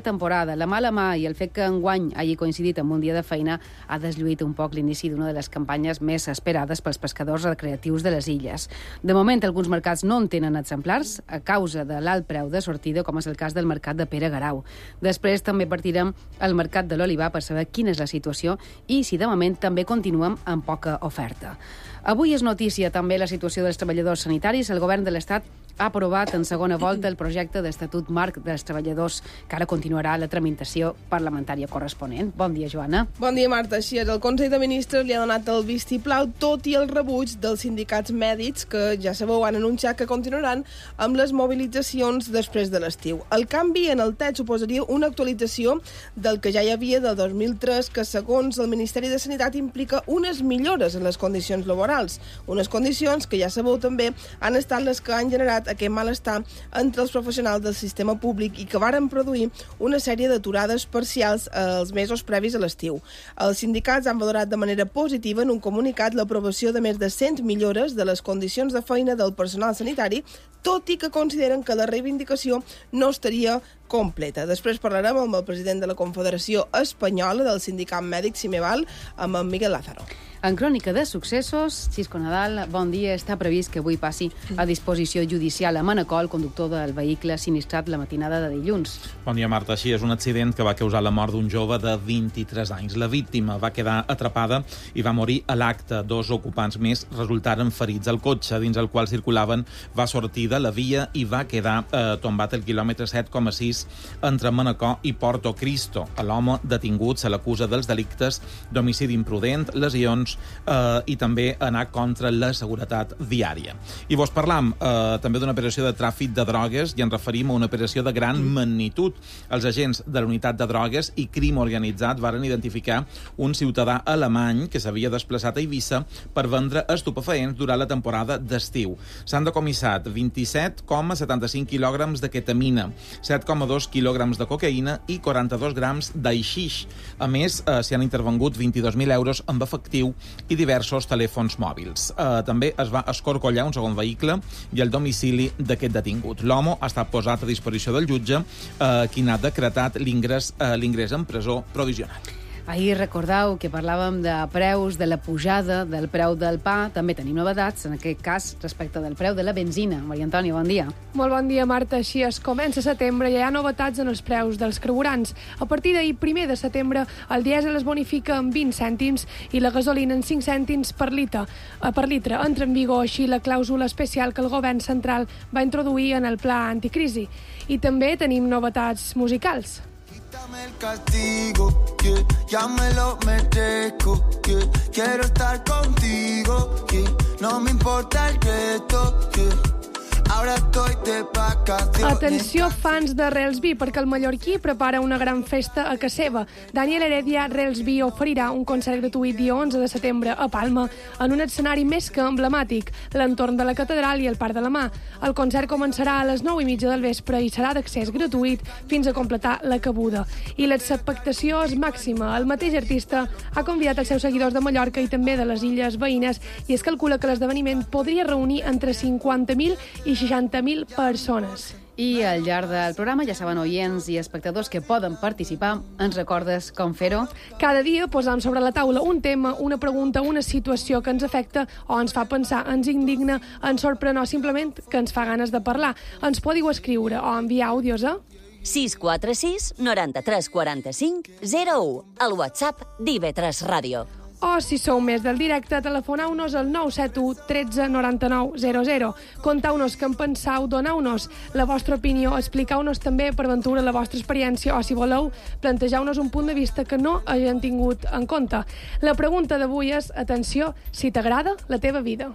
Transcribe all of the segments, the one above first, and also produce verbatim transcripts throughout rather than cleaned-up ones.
temporada. La mala mà i el fet que enguany hagi coincidit amb un dia de feina ha deslluït un poc l'inici d'una de les campanyes més esperades pels pescadors recreatius de les illes. De moment, alguns mercats no en tenen exemplars a causa de l'alt preu de sortida, com és el cas del mercat de Pere Garau. Després també partirem al mercat de l'Olivar per saber quina és la situació i si de moment també continuem amb poca oferta. Avui és notícia també la situació dels treballadors sanitaris. El govern de l'Estat ha aprovat en segona volta el projecte d'Estatut Marc dels Treballadors, que ara continuarà la tramitació parlamentària corresponent. Bon dia, Joana. Bon dia, Marta. Així és, el Consell de Ministres li ha donat el vistiplau, tot i el rebuig dels sindicats mèdics, que ja sabeu, han anunciat que continuaran amb les mobilitzacions després de l'estiu. El canvi en el text suposaria una actualització del que ja hi havia del dos mil tres, que segons el Ministeri de Sanitat implica unes millores en les condicions laborals. Unes condicions que ja sabeu també han estat les que han generat aquest malestar entre els professionals del sistema públic i que varen produir una sèrie d'aturades parcials els mesos previs a l'estiu. Els sindicats han valorat de manera positiva en un comunicat l'aprovació de més de cent millores de les condicions de feina del personal sanitari, tot i que consideren que la reivindicació no estaria completa. Després parlarem amb el president de la Confederació Espanyola del Sindicat Mèdic Cimeval, amb en Miguel Lázaro. En crònica de successos, Xisco Nadal, bon dia. Està previst que avui passi a disposició judicial a Manacor el conductor del vehicle sinistrat la matinada de dilluns. Bon dia, Marta. Així és un accident que va causar la mort d'un jove de vint-i-tres anys. La víctima va quedar atrapada i va morir a l'acte. Dos ocupants més resultaren ferits. El cotxe dins el qual circulaven va sortir de la via i va quedar eh, tombat al quilòmetre set coma sis entre Manacor i Porto Cristo. A l'home detingut se l'acusa dels delictes d'homicidi imprudent, lesions eh, i també anar contra la seguretat viària. I vos parlam eh, també d'una operació de tràfic de drogues i ens referim a una operació de gran magnitud. Els agents de la unitat de drogues i crim organitzat varen identificar un ciutadà alemany que s'havia desplaçat a Eivissa per vendre estupefaents durant la temporada d'estiu. S'han decomissat vint-i-set coma setanta-cinc quilògrams de ketamina, set coma dos quilògrams de cocaïna i quaranta-dos grams d'aixix. A més, eh, s'hi han intervengut vint-i-dos mil euros amb efectiu i diversos telèfons mòbils. Eh, també es va escorcollar un segon vehicle i el domicili d'aquest detingut. L'home ha estat posat a disposició del jutge, eh, qui n'ha decretat l'ingrés eh, l'ingrés en presó provisional. Ahir recordeu que parlàvem de preus, de la pujada del preu del pa. També tenim novetats, en aquest cas, respecte del preu de la benzina. Maria Antònia, bon dia. Molt bon dia, Marta. Així es comença setembre i hi ha novetats en els preus dels carburants. A partir d'ahir, primer de setembre, el dièsel es bonifica en vint cèntims i la gasolina en cinc cèntims per litre. Per litre. Entra en vigor així la clàusula especial que el govern central va introduir en el pla anticrisi. I també tenim novetats musicals. Quítame el castigo, que ya me lo merezco, que quiero estar contigo, que no me importa el resto, que ahora estoy de vacaciones. Atenció, fans de Relsby, perquè el mallorquí prepara una gran festa a casa seva. Daniel Heredia Relsby oferirà un concert gratuït dia onze de setembre a Palma, en un escenari més que emblemàtic, l'entorn de la catedral i el Parc de la Mar. El concert començarà a les nou i mitja del vespre i serà d'accés gratuït fins a completar la cabuda. I l'expectació és màxima. El mateix artista ha convidat els seus seguidors de Mallorca i també de les illes veïnes i es calcula que l'esdeveniment podria reunir entre cinquanta mil i seixanta mil persones. I al llarg del programa, ja saben, oients i espectadors que poden participar. Ens recordes com fer-ho? Cada dia posam sobre la taula un tema, una pregunta, una situació que ens afecta o ens fa pensar, ens indigna, ens sorprèn o simplement que ens fa ganes de parlar. Ens podeu escriure o enviar àudios a sis quatre sis noranta-tres quaranta-cinc zero u, al WhatsApp d'I V tres Ràdio. O, si sou més del directe, telefoneu-nos al nou set u tretze noranta-nou zero zero. Contau-nos què en penseu, doneu-nos la vostra opinió, expliqueu-nos també, per ventura, la vostra experiència, o, si voleu, plantejeu-nos un punt de vista que no hagin tingut en compte. La pregunta d'avui és, atenció, si t'agrada la teva vida.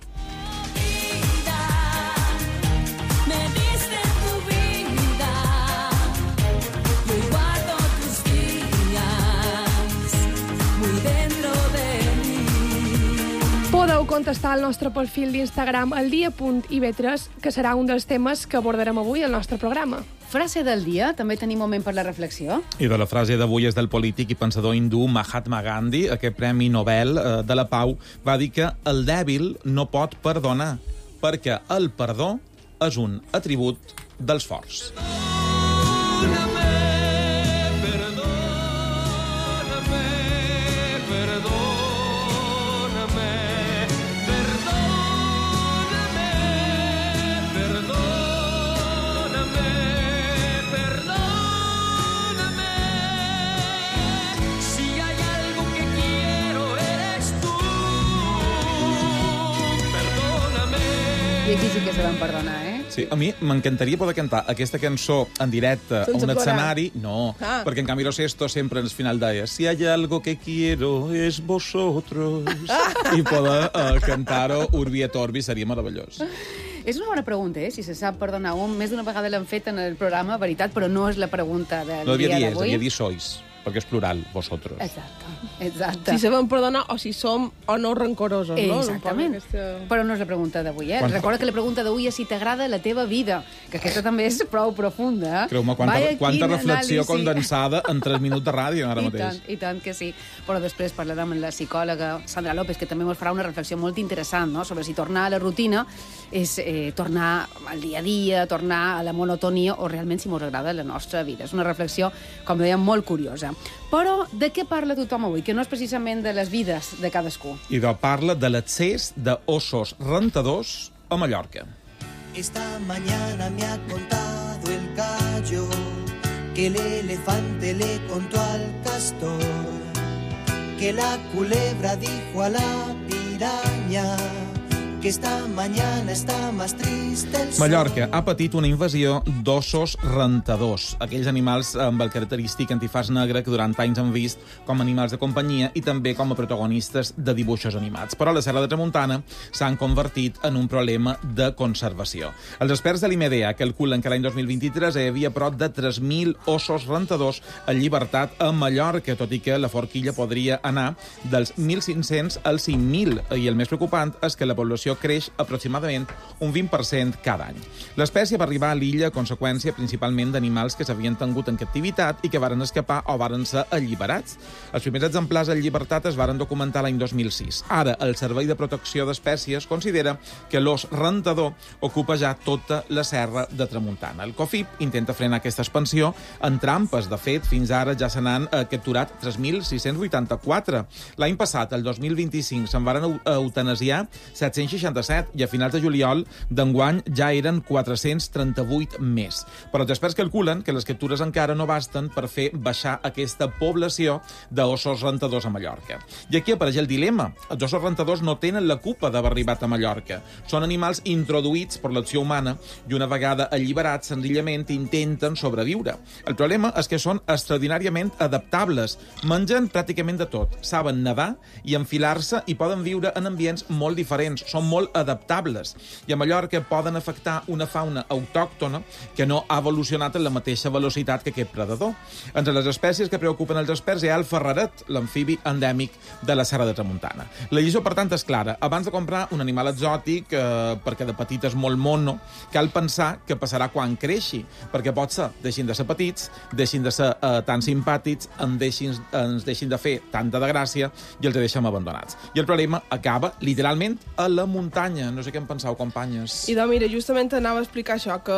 Podeu contestar al nostre perfil d'Instagram el dia punt I V tres, que serà un dels temes que abordarem avui al nostre programa. Frase del dia, també tenim moment per la reflexió. I de la frase d'avui és del polític i pensador hindú Mahatma Gandhi. Aquest Premi Nobel eh, de la Pau va dir que el dèbil no pot perdonar, perquè el perdó és un atribut dels forts. I aquí sí que se van perdonar, eh? Sí, a mi m'encantaria poder cantar aquesta cançó en directe Sense a un plorar. escenari. No, Ah. perquè en Camilo Sesto sempre al final deia si hay algo que quiero es vosotros. I poder uh, cantar-ho Urbi et Orbi seria meravellós. És una bona pregunta, eh? Si se sap perdonar un. Més d'una vegada l'han fet en el programa, veritat, però no és la pregunta del No devia dia dir és, d'avui. devia dir sois, perquè és plural, vosotros. Exacte, exacte. Si sabem perdonar o si som o no rancorosos, no? Exactament. Aquesta... Però no és la pregunta d'avui, eh? Quan- Recorda que la pregunta d'avui és si t'agrada la teva vida, que aquesta també és prou profunda. Eh? Creu-me, quanta, Vaya, quanta quin reflexió anàlisi. condensada en tres minuts de ràdio ara I mateix. tant, i tant que sí. Però després parlarem amb la psicòloga Sandra López, que també ens farà una reflexió molt interessant, no?, sobre si tornar a la rutina és eh, tornar al dia a dia, tornar a la monotonia, o realment si mos agrada la nostra vida. És una reflexió, com dèiem, molt curiosa. Però de què parla tothom avui? Que no és precisament de les vides de cadascú. I de parla de l'excés d'ossos rentadors a Mallorca. Esta mañana me ha contado el gallo que el elefante le contó al castor que la culebra dijo a la piraña que esta mañana está más triste el sol. Mallorca ha patit una invasió d'ossos rentadors, aquells animals amb el característic antifàs negre que durant anys han vist com animals de companyia i també com a protagonistes de dibuixos animats. Però a la Serra de Tramuntana s'han convertit en un problema de conservació. Els experts de l'I M D A calculen que l'any dos mil vint-i-tres hi havia prop de tres mil ossos rentadors en llibertat a Mallorca, tot i que la forquilla podria anar dels mil cinc-cents als cinc mil. I el més preocupant és que la població creix aproximadament un vint per cent cada any. L'espècie va arribar a l'illa a conseqüència principalment d'animals que s'havien tingut en captivitat i que varen escapar o varen ser alliberats. Els primers exemplars en llibertat es varen documentar l'any dos mil sis. Ara, el Servei de Protecció d'Espècies considera que l'os rentador ocupa ja tota la serra de Tramuntana. El COFIP intenta frenar aquesta expansió en trampes. De fet, fins ara ja se n'han eh, capturat tres mil sis-cents vuitanta-quatre. L'any passat, el dos mil vint-i-cinc, se'n varen eutanasiar set-cents seixanta-set i a finals de juliol d'enguany ja eren quatre-cents trenta-vuit més. Però els experts calculen que les captures encara no basten per fer baixar aquesta població d'ossos rentadors a Mallorca. I aquí apareix el dilema. Els ossos rentadors no tenen la culpa d'haver arribat a Mallorca. Són animals introduïts per l'acció humana i una vegada alliberats senzillament intenten sobreviure. El problema és que són extraordinàriament adaptables. Mengen pràcticament de tot. Saben nedar i enfilar-se i poden viure en ambients molt diferents. Són molt adaptables. I a Mallorca poden afectar una fauna autòctona que no ha evolucionat en la mateixa velocitat que aquest predador. Entre les espècies que preocupen els experts hi ha el ferraret, l'amfibi endèmic de la Serra de Tramuntana. La lliçó, per tant, és clara. Abans de comprar un animal exòtic, eh, perquè de petit és molt mono, cal pensar què passarà quan creixi, perquè pot ser, deixin de ser petits, deixin de ser eh, tan simpàtics, en deixin, ens deixin de fer tanta de gràcia i els deixem abandonats. I el problema acaba, literalment, a la muntanya. No sé què en penseu, companyes. I doncs, mira, justament anava a explicar això, que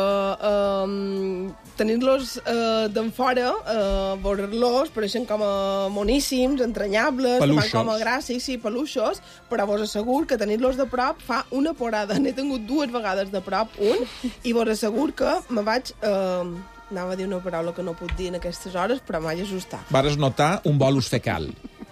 eh, tenir-los eh, d'en fora, eh, veure-los, pareixen com a moníssims, entranyables, que Peluixos. fan com a gràcia, sí, peluixos, però vos asseguro que tenir-los de prop fa una porada. N'he tingut dues vegades de prop, un, i vos asseguro que me vaig... Eh, anava a dir una paraula que no puc dir en aquestes hores, però m'haig assustar. Vares notar un bolus fecal.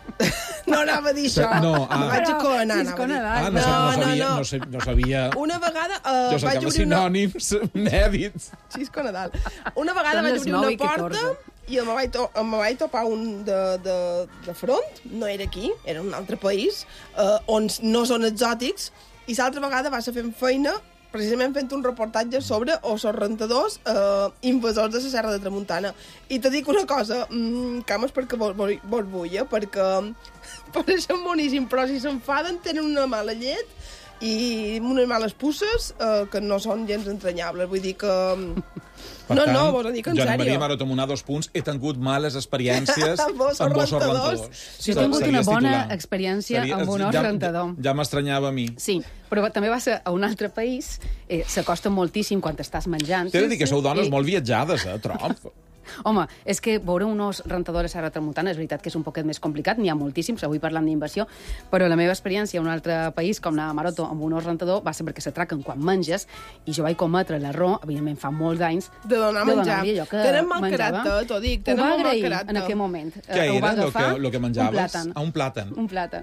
No anava a dir això. No, ah. Me vaig Però, acoanar, si és anava a dir. Nadal. Ah, no, No, sab- no, no, sabia, no. no, sab- no sabia... Una vegada eh, Jo vaig cercava obrir una... sinònims mèdits. Xisco Nadal. Una vegada Són vaig les obrir nou una i catorze. porta i em vaig, to em vaig topar un de, de, de front, no era aquí, era un altre país, eh, on no són exòtics, i l'altra vegada va ser fent feina precisament fent un reportatge sobre ossos rentadors eh, invasors de la Serra de Tramuntana. I te dic una cosa, mmm, cames perquè vos, vos, vos vull, eh, perquè pareixen boníssims, però si s'enfaden tenen una mala llet i unes males puces eh, que no són gens entranyables. Vull dir que... Per no, tant, no, vos ho dic en Joan sèrio. Maria Marotomunar, dos punts, he tingut males experiències Amb ossos amb ossos rentadors. rentadors. Jo he tingut una Series bona titular. experiència Seria- amb un os ja, rentador. Ja, ja m'estranyava a mi. Sí, però també va ser a un altre país, eh, s'acosta moltíssim quan estàs menjant. T'he de dir que sou dones I- molt viatjades, eh, Trop? Home, és que veure un os rentador a Serra de Tramuntana és veritat que és un poquet més complicat, n'hi ha moltíssims, avui parlant d'invasió, però la meva experiència a un altre país, com anar a Maroto amb un os rentador, va ser perquè s'atraquen quan menges, i jo vaig cometre l'error, evidentment fa molts anys, De donar menjar. donar-li allò que Tenen mal menjava. caràcter, t'ho dic, Ho tenen va molt mal agrair caràcter. en aquell moment. Què Eh, ho va era el agafar, que, lo que menjaves? Un plàtan. Ah, un plàtan. Un plàtan.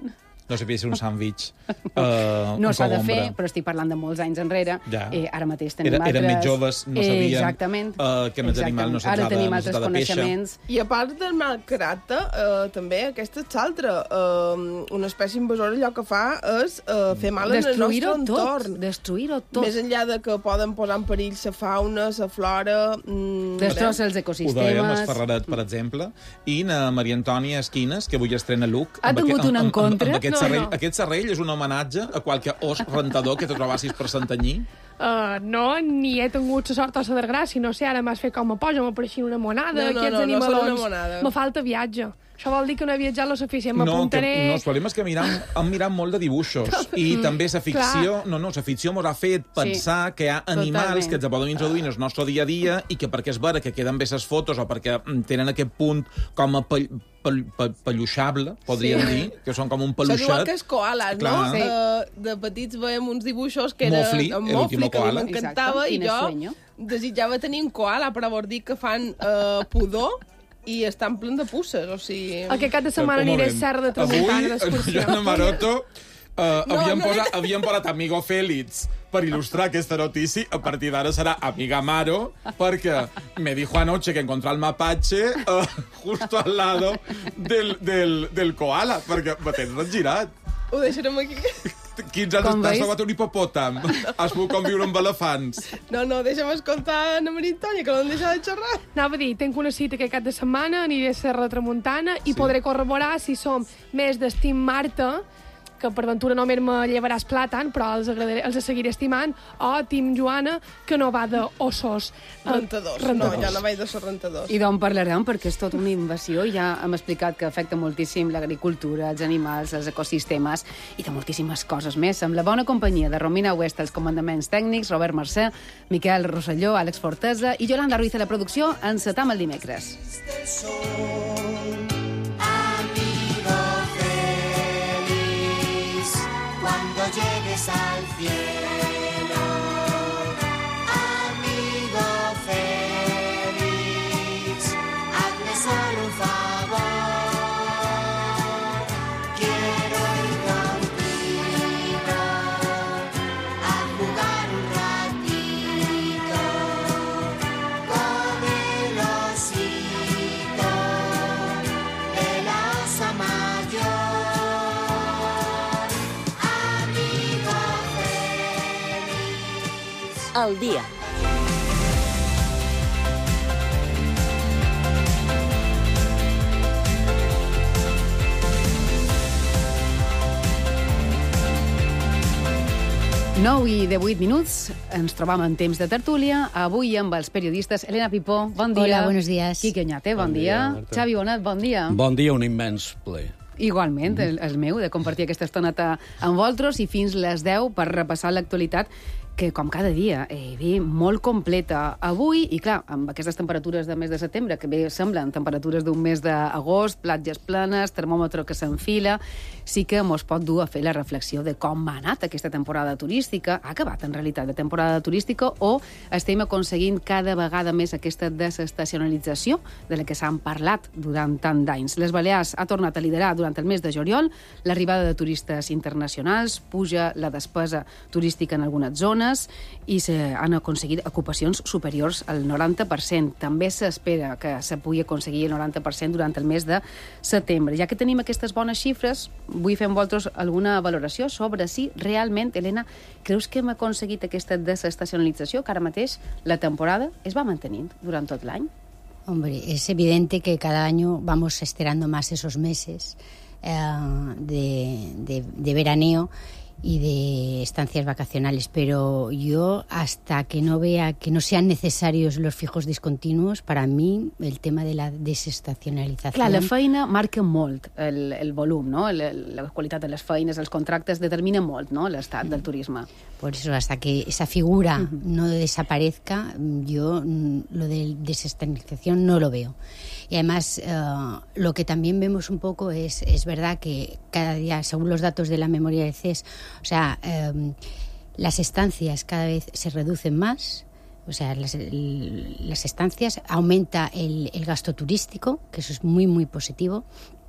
no sabia si un sàndwich uh, no s'ha de cogombre. fer, però estic parlant de molts anys enrere. Ja. Eh, ara mateix tenim Era, altres... Eren més joves, no sabíem eh, exactament. uh, que amb els animals no Ara tenim s'ha altres de peixa. coneixements. I a part del mal caràcter, eh, també aquesta és l'altra. Eh, una espècie invasora allò que fa és eh, fer mal en el nostre entorn. Tot, destruir-ho tot. Més enllà de que poden posar en perill la fauna, la flora... Mm, Destrossa els Ho dèiem, ecosistemes. el Ferraret, per exemple, i na Maria Antònia Esquines, que avui estrena look. Ha tingut un encontre? Amb, amb aquest, No, serrell. no. Aquest serrell és un homenatge a qualque os rentador que te trobassis per Santanyí. Uh, no, ni he tingut la sort o la desgràcia, no sé, ara m'has fet com me posa, m'apareixia una monada, No, no, aquests no, no animalons. són una monada. Me falta viatge. Això vol dir que no he viatjat lo suficient, No, que, m'apuntaré... no, el problema és que miram, hem mirat molt de dibuixos i també la ficció, no, no, la ficció mos ha fet pensar que hi ha animals Totalment. que ens poden introduir en el nostre dia a dia i que perquè és vera que queden bé les fotos o perquè tenen aquest punt com a pell, pell, pell, pelluixable, podríem Sí. dir, que són com un Això és igual peluixet. que els koalas, Clar. no? Sí. Eh, de petits veiem uns dibuixos que eren... Mofli, amb el Mofli, último que a mi koala. m'encantava, Exacte, i quin jo sueño. desitjava tenir un koala, però vol dir que fan eh, pudor i estan plen de puces, o sigui... Aquest cap de setmana Un aniré a moment. Serra de Tramuntana Avui, d'excursió. Joana Maroto, uh, No, havíem, no, posat, havíem posat Amigo Félix per il·lustrar aquesta notícia. A partir d'ara serà Amiga Maro, perquè me dijo anoche que encontró el mapache uh, justo al lado del, del, del koala, perquè me tens engirat. Ho deixarem aquí. quinze anys Com estàs veus? trobat un hipopòtam. Has pogut conviure amb elefants. No, no, deixa'm escoltar Ana Maria Antònia, que no em deixa de xerrar. Anava a dir, tinc una cita aquest cap de setmana, aniré a Serra de Tramuntana i Sí. podré corroborar si som més d'Estim Marta, que per ventura no me llevaràs plàtan, però els, agradaré, els seguiré estimant, o Tim Joana, que no va d'ossos. eh, Rentadors. No, ja no vaig de ser rentadors. I d'on parlarem, perquè és tota una invasió. Ja hem explicat que afecta moltíssim l'agricultura, els animals, els ecosistemes i de moltíssimes coses més. Amb la bona companyia de Romina Huesta, els comandaments tècnics, Robert Mercè, Miquel Rosselló, Àlex Fortesa i Yolanda Ruiz a la producció. Encetam el dimecres. Cuando llegues al cielo, amigo feliz, hazme solo un favor. Quiero ir contigo a jugar un ratito con el osito de la osa mayor. Al dia. nou i divuit minuts, ens trobam en temps de tertúlia, avui amb els periodistes Elena Pipó, bon dia. Hola, buenos días. Quique Oñate, bon, Bon dia. dia, Marta. Xavi Bonat, bon dia. Bon dia, un immens ple. Igualment, el, el meu, de compartir aquesta estoneta amb vosaltres i fins les deu per repassar l'actualitat que, com cada dia, eh, ve molt completa. Avui, i clar, amb aquestes temperatures de mes de setembre, que bé semblen temperatures d'un mes d'agost, platges planes, termòmetre que s'enfila, sí que mos pot dur a fer la reflexió de com ha anat aquesta temporada turística, ha acabat en realitat la temporada turística, o estem aconseguint cada vegada més aquesta desestacionalització de la que s'han parlat durant tant d'anys. Les Balears ha tornat a liderar durant el mes de juliol l'arribada de turistes internacionals, puja la despesa turística en algunes zones i s'han aconseguit ocupacions superiors al noranta per cent. També s'espera que se pugui aconseguir el noranta per cent durant el mes de setembre. Ja que tenim aquestes bones xifres, vull fer amb vosaltres alguna valoració sobre si realment, Elena, creus que hem aconseguit aquesta desestacionalització, que ara mateix la temporada es va mantenint durant tot l'any? Hombre, es evidente que cada año vamos estirando más esos meses eh, de, de, de veraneo y de estancias vacacionales, pero yo hasta que no vea que no sean necesarios los fijos discontinuos, para mí el tema de la desestacionalización... Clar, la feina marca molt el, el volum, no? La, la qualitat de les feines, els contractes, determina molt, no?, l'estat del turisme. Por eso, hasta que esa figura uh-huh. no desaparezca, yo lo de desestacionalización no lo veo. Y además, uh, lo que también vemos un poco es, es verdad que cada día, según los datos de la memoria del C E S, o sea, um, las estancias cada vez se reducen más, o sea, las, el, las estancias, aumenta el, el gasto turístico, que eso es muy, muy positivo.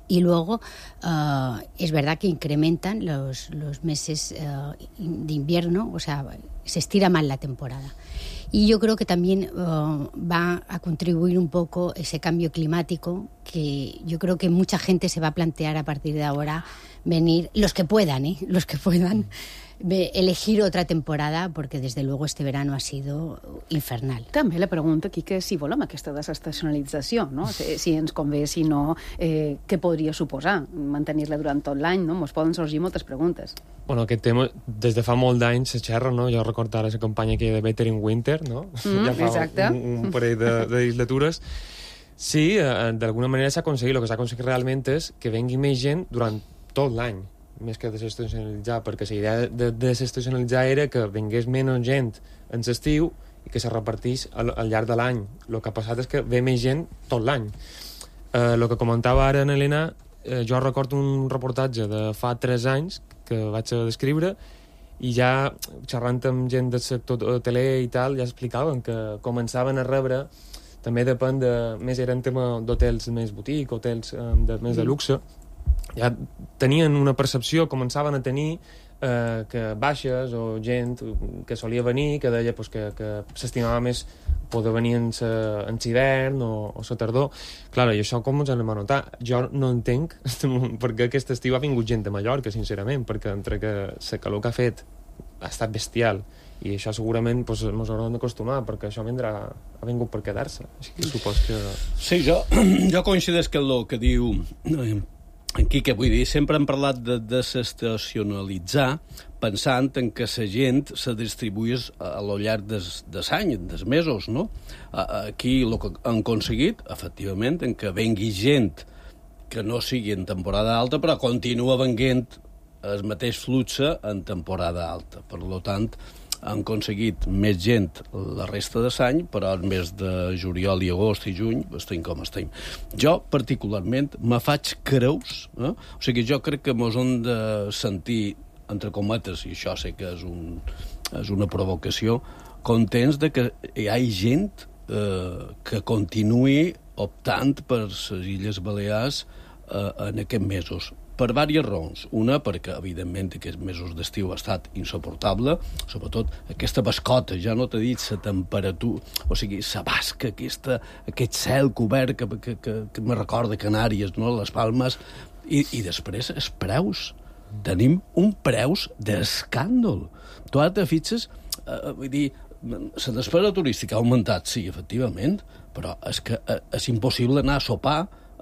Y luego uh, es verdad que incrementan los, los meses uh, de invierno, o sea, se estira más la temporada. Y yo creo que también uh, va a contribuir un poco ese cambio climático, que yo creo que mucha gente se va a plantear a partir de ahora venir, los que puedan, ¿eh? los que puedan, elegir otra temporada, porque desde luego este verano ha sido infernal. També la pregunta aquí que si volem aquesta desestacionalització, no? Si, si ens convé, si no, eh, què podria suposar mantenir-la durant tot l'any, no? Ens poden sorgir moltes preguntes. Bueno, aquest tema des de fa molt d'anys se xerra, no? Jo recordo ara la campanya que de Better in Winter, no? Mm, ja fa exacte. un, un parell de, de legislatures. Sí, eh, d'alguna manera s'ha aconseguit. El que s'ha aconseguit realment és que vengui més gent durant tot l'any, més que desestacionalitzar, perquè la idea de desestacionalitzar era que vengués menys gent en l'estiu i que se repartís al, al llarg de l'any. El que ha passat és que ve més gent tot l'any. Eh, el que comentava ara en Helena, eh, jo recordo un reportatge de fa tres anys que vaig a descriure i ja xerrant amb gent del sector hoteler i tal, ja explicaven que començaven a rebre, també depèn de, més eren tema d'hotels més botic, hotels eh, de, més de luxe, ja tenien una percepció, començaven a tenir eh, que baixes o gent que solia venir, que deia pues, que, que s'estimava més poder venir en l'hivern o, o la tardor. Clar, i això com ens anem a notar? Jo no entenc perquè aquest estiu ha vingut gent de Mallorca, sincerament, perquè entre que la calor que ha fet ha estat bestial i això segurament pues, ens haurem d'acostumar perquè això vindrà, ha vingut per quedar-se. Així que supos que... Sí, jo, jo coincideix que el que diu... Aquí, que vull dir, sempre hem parlat de desestacionalitzar pensant en que la gent se distribuís a lo llarg des, des any, des mesos, no? Aquí el que han aconseguit, efectivament, en que vengui gent que no sigui en temporada alta, però continua venguent el mateix flux en temporada alta. Per tant, han aconseguit més gent la resta de l'any, però el mes de juliol i agost i juny estem com estem. Jo, particularment, me faig creus, eh? O sigui, jo crec que mos hem de sentir, entre cometes, i això sé que és, un, és una provocació, contents de que hi ha gent eh, que continuï optant per les Illes Balears eh, en aquests mesos. Per diverses raons. Una, perquè, evidentment, aquests mesos d'estiu ha estat insuportable, sobretot aquesta bascota, ja no t'he dit la temperatura, o sigui, la basca, aquesta, aquest cel cobert que, que, que, que me recorda Canàries, no? Les Palmes, i, i després els preus. Tenim un preus d'escàndol. Tu ara te fixes, eh, vull dir, la despesa turística ha augmentat, sí, efectivament, però és que eh, és impossible anar a sopar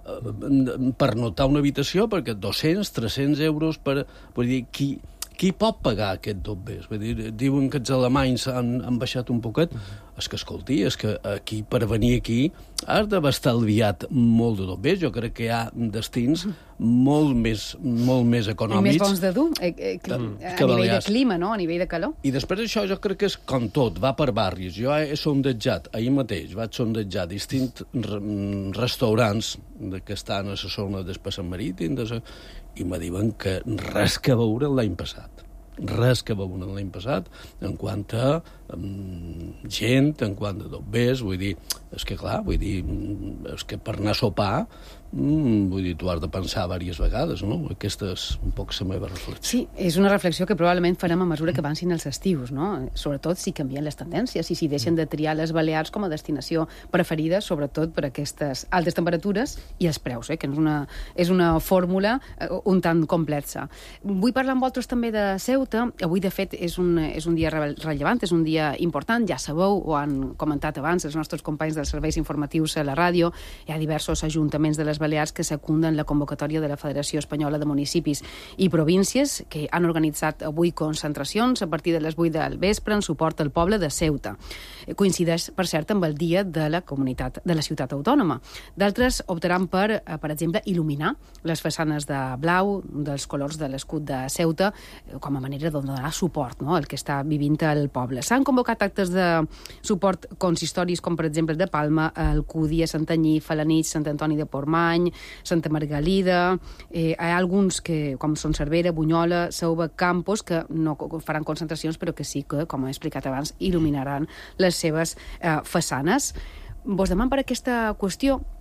per notar una habitació, perquè dos-cents, tres-cents euros per... Vull dir, qui, qui pot pagar aquest dobbers? Vull dir, diuen que els alemanys han, han baixat un poquet. Uh-huh. És que, escolti, és que aquí, per venir aquí, has d'haver estalviat molt de dobbers. Jo crec que hi ha destins molt més, molt més econòmics. I més bons de dur, eh, eh, a nivell de clima, no? A nivell de calor. I després això jo crec que és com tot, va per barris. Jo he sondejat, ahir mateix vaig sondejar distints restaurants que estan a la zona del passeig marítim de sa... i me diuen que res que veure l'any passat. Res que veure l'any passat en quant a um, gent, en quant a dobbers, vull dir, és que clar, vull dir, és que per anar a sopar, mm, vull dir, tu has de pensar diverses vegades, no? Aquesta és un poc la meva reflexió. Sí, és una reflexió que probablement farem a mesura que avancin els estius, no? Sobretot si canvien les tendències i si deixen de triar les Balears com a destinació preferida, sobretot per aquestes altes temperatures i els preus, eh? Que és una, és una fórmula un tant complexa. Vull parlar amb vosaltres també de Ceuta. Avui, de fet, és un, és un dia rellevant, és un dia important, ja sabeu, ho han comentat abans els nostres companys dels serveis informatius a la ràdio, hi ha diversos ajuntaments de les Balears que secunden la convocatòria de la Federació Espanyola de Municipis i Províncies, que han organitzat avui concentracions a partir de les vuit del vespre en suport al poble de Ceuta. Coincideix, per cert, amb el dia de la comunitat de la ciutat autònoma. D'altres optaran per, per exemple, il·luminar les façanes de blau dels colors de l'escut de Ceuta com a manera de donar suport, no?, al que està vivint el poble. S'han convocat actes de suport consistoris com, per exemple, de Palma, Alcúdia, Santanyí, Falanich, Sant Antoni de Portmany, Santa Margalida. Eh, hi ha alguns que, com són Cervera, Bunyola, Sauva, Campos, que no faran concentracions, però que sí que, com he explicat abans, il·luminaran les seves eh, façanes. Vos demano per aquesta qüestió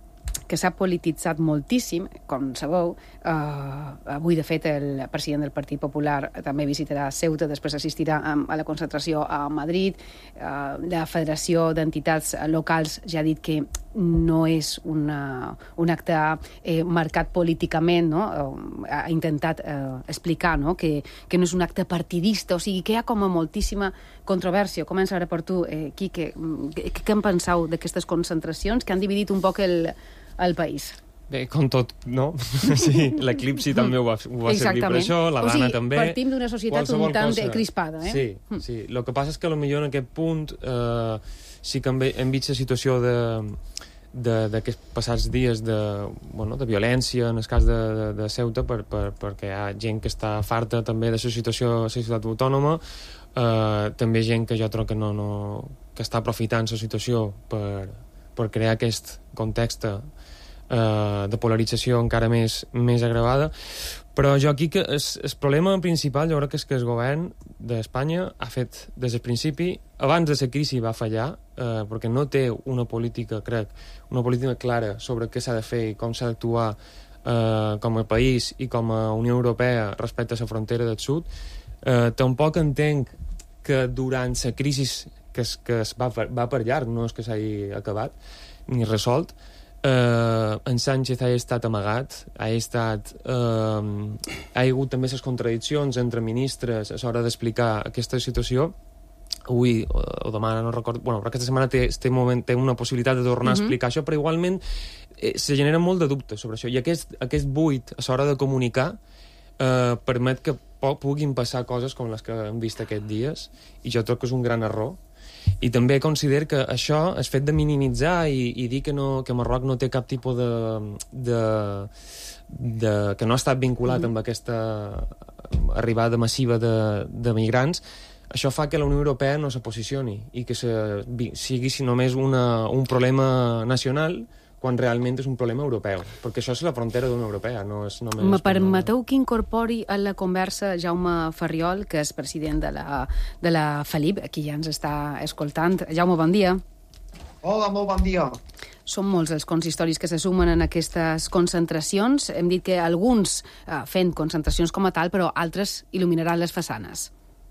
que s'ha polititzat moltíssim, com sabeu. Uh, avui, de fet, el president del Partit Popular també visitarà Ceuta, després assistirà a, a la concentració a Madrid. Uh, la Federació d'Entitats Locals ja ha dit que no és una, un acte eh, marcat políticament, no? Uh, ha intentat uh, explicar, no? que, que no és un acte partidista, o sigui que hi ha com a moltíssima controvèrsia. Comença ara per tu, eh, Quique. Què, què en penseu d'aquestes concentracions que han dividit un poc el, el país? Bé, com tot, no? Sí, l'Eclipsi també ho va, ho va servir per això, la Dana també. O sigui, partim d'una societat un tant cosa. crispada, eh? Sí, mm. sí. El que passa és que potser en aquest punt eh, sí que hem, hem vist la situació de d'aquests passats dies de, bueno, de violència en el cas de, de, de Ceuta per, per, perquè hi ha gent que està farta també de la situació a la ciutat autònoma, eh, també gent que jo trobo que, no, no, que està aprofitant la situació per, per crear aquest context eh, de polarització encara més, més agravada. Però jo aquí que el, el problema principal jo crec que és que el govern d'Espanya ha fet des del principi, abans de la crisi va fallar, eh, perquè no té una política, crec, una política clara sobre què s'ha de fer i com s'ha d'actuar eh, com a país i com a Unió Europea respecte a la frontera del sud. Eh, tampoc entenc que durant la crisi que es, que es va, va per llarg, no és que s'hagi acabat ni resolt, Uh, en Sánchez ha estat amagat, ha estat uh, ha hagut també les contradiccions entre ministres a l'hora d'explicar aquesta situació. Avui o, o demà no recordo, bueno, però aquesta setmana té, té, moment, té una possibilitat de tornar uh-huh. a explicar això, però igualment eh, se genera molt de dubte sobre això, i aquest, aquest buit a l'hora de comunicar eh, permet que puguin passar coses com les que hem vist aquests dies, i jo trobo que és un gran error. I també considero que això, el fet de minimitzar i, i dir que, no, que Marroc no té cap tipus de, de, de... que no ha estat vinculat mm. amb aquesta arribada massiva de, de migrants, això fa que la Unió Europea no se posicioni i que se, sigui si només una, un problema nacional quan realment és un problema europeu, perquè això és la frontera d'una europea, no és només... Me permeteu que incorpori a la conversa Jaume Farriol, que és president de la, de la Felip, aquí ja ens està escoltant. Jaume, bon dia. Hola, molt bon dia. Són molts els consistoris que se sumen en aquestes concentracions. Hem dit que alguns eh, fent concentracions com a tal, però altres il·luminaran les façanes.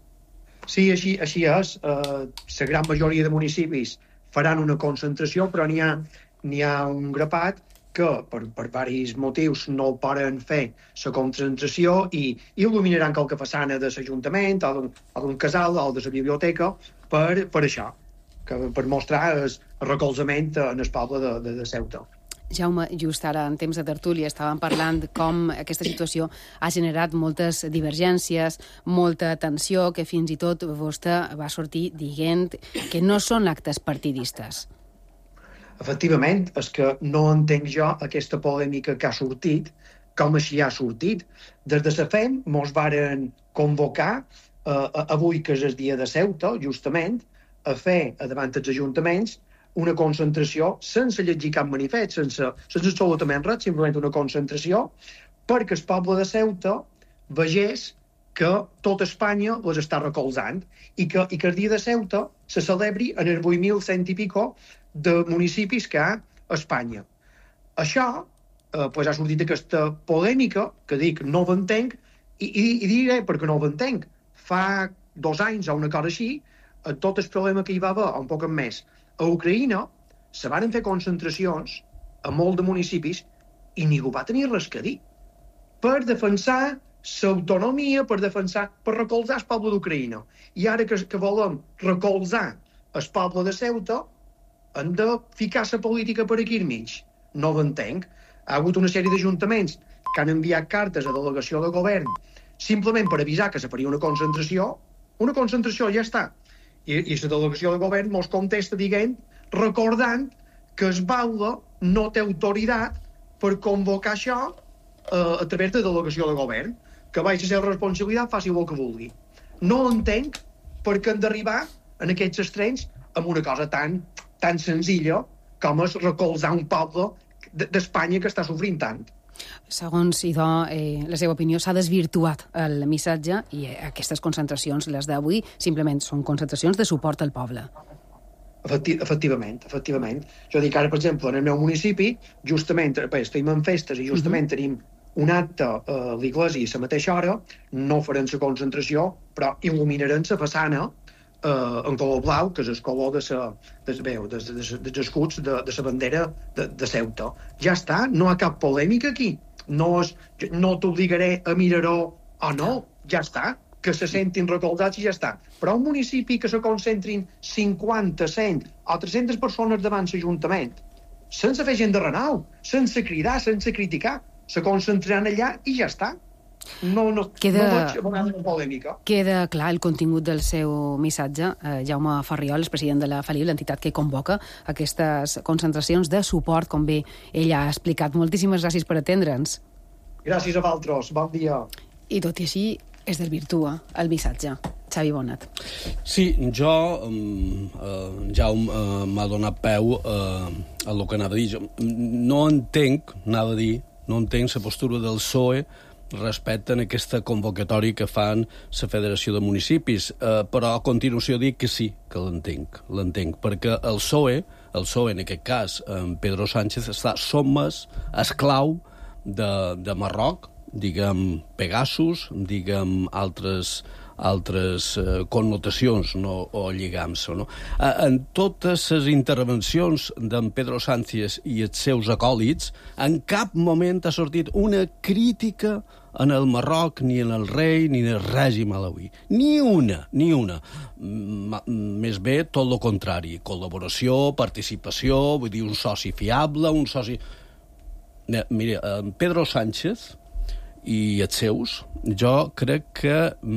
Sí, així, així és. Uh, la gran majoria de municipis faran una concentració, però n'hi ha n'hi ha un grapat que per, per varis motius no el poden fer la concentració i, i il·luminaran qualque façana de l'Ajuntament o d'un casal o de la biblioteca per, per això, que, per mostrar el recolzament en el poble de, de, de Ceuta. Jaume, just ara, en temps de tertúlia, estàvem parlant de com aquesta situació ha generat moltes divergències, molta tensió, que fins i tot vostè va sortir dient que no són actes partidistes. Efectivament, és que no entenc jo aquesta polèmica que ha sortit, com així ha sortit. Des de la FEM mos varen convocar, eh, avui que és el dia de Ceuta, justament, a fer davant dels ajuntaments una concentració sense llegir cap manifest, sense, sense absolutament res, simplement una concentració, perquè el poble de Ceuta vegés que tot Espanya les està recolzant i que, i que el dia de Ceuta se celebri en els vuit mil cent i pico de municipis que hi ha a Espanya. Això eh, pues ha sortit aquesta polèmica, que dic, no ho entenc, i, i, i diré perquè no ho entenc. Fa dos anys o una cosa així, eh, tot el problema que hi va haver, un poc més, a Ucraïna se van fer concentracions a molt de municipis i ningú va tenir res que dir. Per defensar l'autonomia, per defensar, per recolzar el poble d'Ucraïna. I ara que, que volem recolzar el poble de Ceuta, hem de ficar la política per aquí al mig. No ho entenc. Ha hagut una sèrie d'ajuntaments que han enviat cartes a delegació de govern simplement per avisar que se faria una concentració. Una concentració, ja està. I, i la delegació de govern mos contesta dient, recordant que el baula no té autoritat per convocar això eh, a través de delegació de govern, que vaig a ser la responsabilitat, faci el que vulgui. No entenc per què hem d'arribar en aquests estrenys amb una cosa tan, tan senzilla com és recolzar un poble d'Espanya que està sofrint tant. Segons, idò, eh, la seva opinió, s'ha desvirtuat el missatge i eh, aquestes concentracions, les d'avui, simplement són concentracions de suport al poble. Efecti efectivament, efectivament. Jo dic ara, per exemple, en el meu municipi, justament, bé, estem en festes i justament uh-huh. tenim un acte a l'església a la mateixa hora, no farem la concentració, però il·luminarem la façana eh, en color blau, que és el color de sa, de, bé, de, de, de, dels escuts de, de la bandera de, de Ceuta. Ja està, no hi ha cap polèmica aquí. No, és, no t'obligaré a mirar-ho o no, ja està. Que se sentin recolzats i ja està. Però un municipi que se concentrin cinquanta, cent o tres-centes persones davant l'Ajuntament, sense fer gent de renau, sense cridar, sense criticar, se concentraran allà i ja està. No, no, queda, no veig una polèmica. Queda clar el contingut del seu missatge. Eh, Jaume Farriol, el president de la FELIU, l'entitat que convoca aquestes concentracions de suport, com bé ell ha explicat. Moltíssimes gràcies per atendre'ns. Gràcies a vosaltres. Bon dia. I tot i així, es desvirtua el missatge. Xavi Bonat. Sí, jo, um, uh, Jaume uh, m'ha donat peu uh, a el que anava a dir. Jo no entenc, anava a dir, no entenc la postura del P S O E respecte a aquesta convocatòria que fan la Federació de Municipis, uh, però a continuació dic que sí, que l'entenc, l'entenc, perquè el P S O E, el P S O E en aquest cas, en Pedro Sánchez, està sotmès, esclau de, de Marroc, diguem Pegasus, diguem altres, altres eh, connotacions, no, o lligams. No? Eh, en totes les intervencions d'en Pedro Sánchez i els seus acòlits, en cap moment ha sortit una crítica en el Marroc, ni en el rei, ni en el règim alaui. Ni una, ni una. M més bé, tot el contrari. Col·laboració, participació, vull dir, un soci fiable, un soci... Mira, en Pedro Sánchez i els seus, jo crec que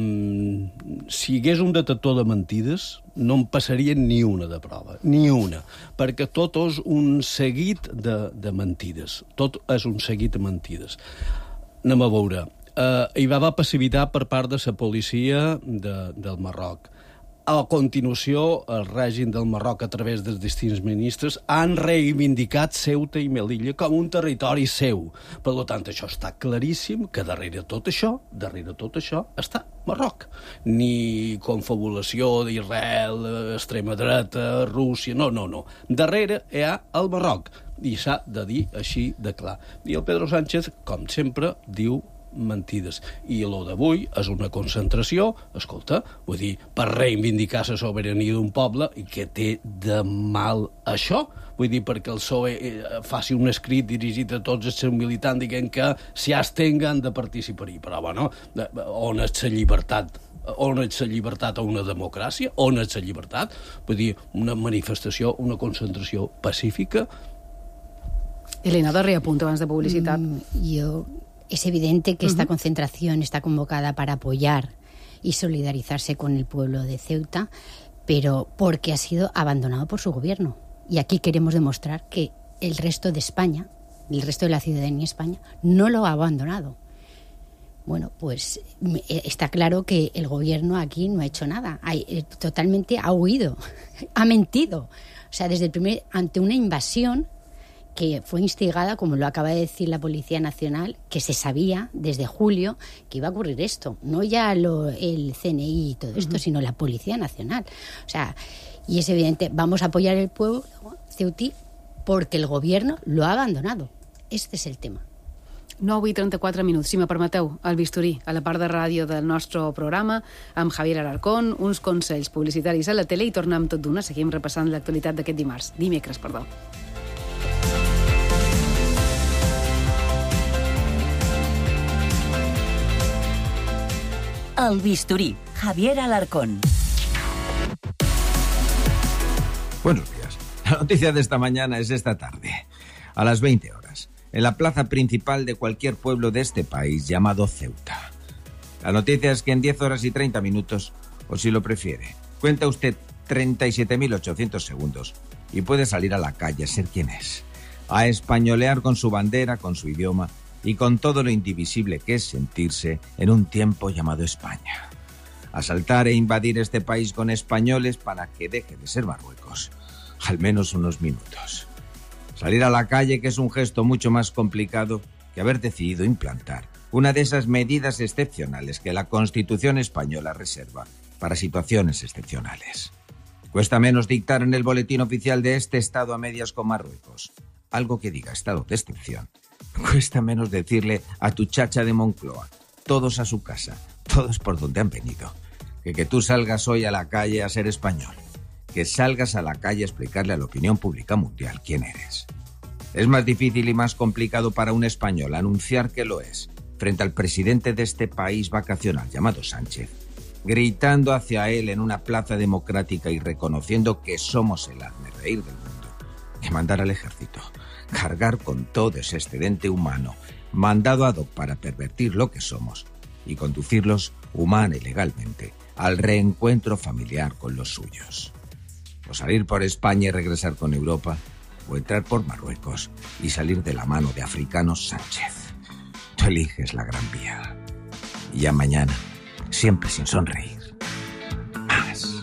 mm, si hi hagués un detector de mentides no en passarien ni una de prova, ni una, perquè tot és un seguit de, de mentides, tot és un seguit de mentides. Anem a veure, eh, hi va haver passivitat per part de la policia de, del Marroc. A continuació, el règim del Marroc, a través dels distints ministres, han reivindicat Ceuta i Melilla com un territori seu. Per tant, això està claríssim, que darrere tot això, darrere tot això, està Marroc. Ni confabulació d'Israel, extrema dreta, Rússia... No, no, no. Darrere hi ha el Marroc. I s'ha de dir així de clar. I el Pedro Sánchez, com sempre, diu mentides. I el d'avui és una concentració, escolta, vull dir, per reivindicar la sobirania d'un poble, i què té de mal això? Vull dir, perquè el P S O E faci un escrit dirigit a tots els seus militants dient que si abstenguen de participar-hi. Però, bueno, on és la llibertat? On és la llibertat a una democràcia? On és la llibertat? Vull dir, una manifestació, una concentració pacífica. Elena, de reapunto abans de publicitat. Mm, jo... Es evidente que esta uh-huh. concentración está convocada para apoyar y solidarizarse con el pueblo de Ceuta, pero porque ha sido abandonado por su gobierno. Y aquí queremos demostrar que el resto de España, el resto de la ciudadanía de España, no lo ha abandonado. Bueno, pues está claro que el gobierno aquí no ha hecho nada. Ha, totalmente ha huido, ha mentido. O sea, desde el primer, ante una invasión que fue instigada, como lo acaba de decir la Policía Nacional, que se sabía desde julio que iba a ocurrir esto. No ya lo, el C N I y todo esto, uh-huh. sino la Policía Nacional. O sea, y es evidente, vamos a apoyar el pueblo ceutí porque el gobierno lo ha abandonado. Este es el tema. nou i trenta-quatre minuts, si me permeteu, al bisturí, a la part de ràdio del nostre programa, amb Javier Alarcón, uns consells publicitaris a la tele i tornem tot d'una. Seguim repassant l'actualitat d'aquest dimarts. Dimecres, perdó. El bisturí, Javier Alarcón. Buenos días. La noticia de esta mañana es esta tarde, a las veinte horas, en la plaza principal de cualquier pueblo de este país llamado Ceuta. La noticia es que en diez horas y treinta minutos, o si lo prefiere, cuenta usted treinta y siete mil ochocientos segundos y puede salir a la calle a ser quien es, a españolear con su bandera, con su idioma y con todo lo indivisible que es sentirse en un tiempo llamado España. Asaltar e invadir este país con españoles para que deje de ser Marruecos, al menos unos minutos. Salir a la calle, que es un gesto mucho más complicado que haber decidido implantar una de esas medidas excepcionales que la Constitución española reserva para situaciones excepcionales. Cuesta menos dictar en el boletín oficial de este estado a medias con Marruecos algo que diga estado de excepción. Cuesta menos decirle a tu chacha de Moncloa, todos a su casa, todos por donde han venido, que que tú salgas hoy a la calle a ser español, que salgas a la calle a explicarle a la opinión pública mundial quién eres. Es más difícil y más complicado para un español anunciar que lo es frente al presidente de este país vacacional llamado Sánchez, gritando hacia él en una plaza democrática y reconociendo que somos el hazmerreír del mundo, que mandar al ejército, cargar con todo ese excedente humano, mandado ad hoc para pervertir lo que somos y conducirlos humana y legalmente al reencuentro familiar con los suyos. O salir por España y regresar con Europa, o entrar por Marruecos y salir de la mano de africanos Sánchez. Tú eliges la gran vía. Y ya mañana, siempre sin sonreír. Más.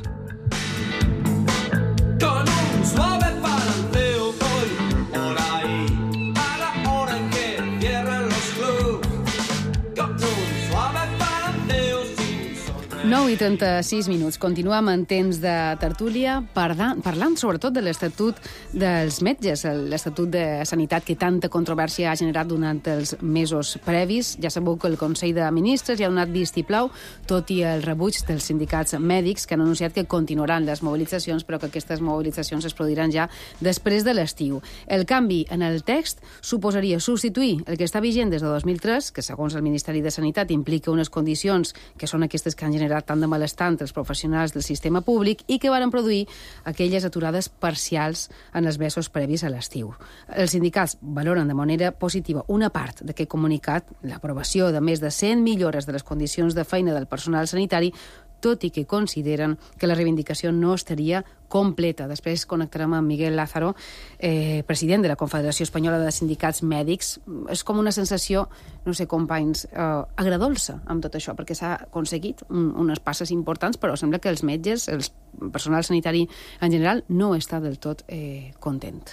Con un suave balanceo voy por ahí a la hora en que cierran los clubs. Con un suave balanceo sin sonreír. nou i trenta-sis minuts. Continuem en temps de tertúlia parlant, parlant sobretot de l'Estatut dels metges, l'Estatut de Sanitat que tanta controvèrsia ha generat durant els mesos previs. Ja sabeu que el Consell de Ministres ja ha donat vistiplau, tot i el rebuig dels sindicats mèdics que han anunciat que continuaran les mobilitzacions, però que aquestes mobilitzacions es produiran ja després de l'estiu. El canvi en el text suposaria substituir el que està vigent des de dos mil tres, que segons el Ministeri de Sanitat implica unes condicions que són aquestes que han generat tant de malestar entre els professionals del sistema públic i que varen produir aquelles aturades parcials en els mesos previs a l'estiu. Els sindicats valoren de manera positiva una part d'aquest comunicat, l'aprovació de més de cent millores de les condicions de feina del personal sanitari, tot i que consideren que la reivindicació no estaria completa. Després connectarem amb Miguel Lázaro, eh, president de la Confederació Espanyola de Sindicats Mèdics. És com una sensació, no sé, companys, eh, agradolça amb tot això, perquè s'ha aconseguit un, unes passes importants, però sembla que els metges, el personal sanitari en general, no està del tot eh, content.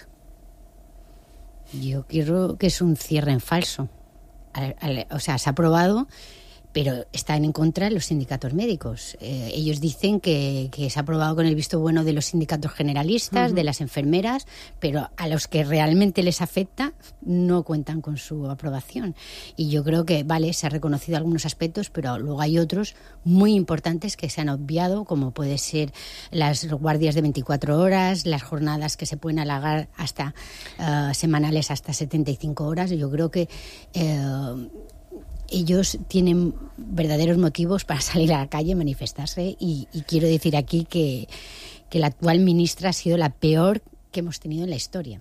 Yo creo que es un cierre en falso. Al, al, o sea, se ha aprobado, pero están en contra los sindicatos médicos. Eh, ellos dicen que, que se ha aprobado con el visto bueno de los sindicatos generalistas, uh-huh. de las enfermeras, pero a los que realmente les afecta no cuentan con su aprobación. Y yo creo que, vale, se ha reconocido algunos aspectos, pero luego hay otros muy importantes que se han obviado, como puede ser las guardias de veinticuatro horas, las jornadas que se pueden alargar hasta uh, semanales hasta setenta y cinco horas. Yo creo que eh, ellos tienen verdaderos motivos para salir a la calle, manifestarse, y, y quiero decir aquí que, que la actual ministra ha sido la peor que hemos tenido en la historia.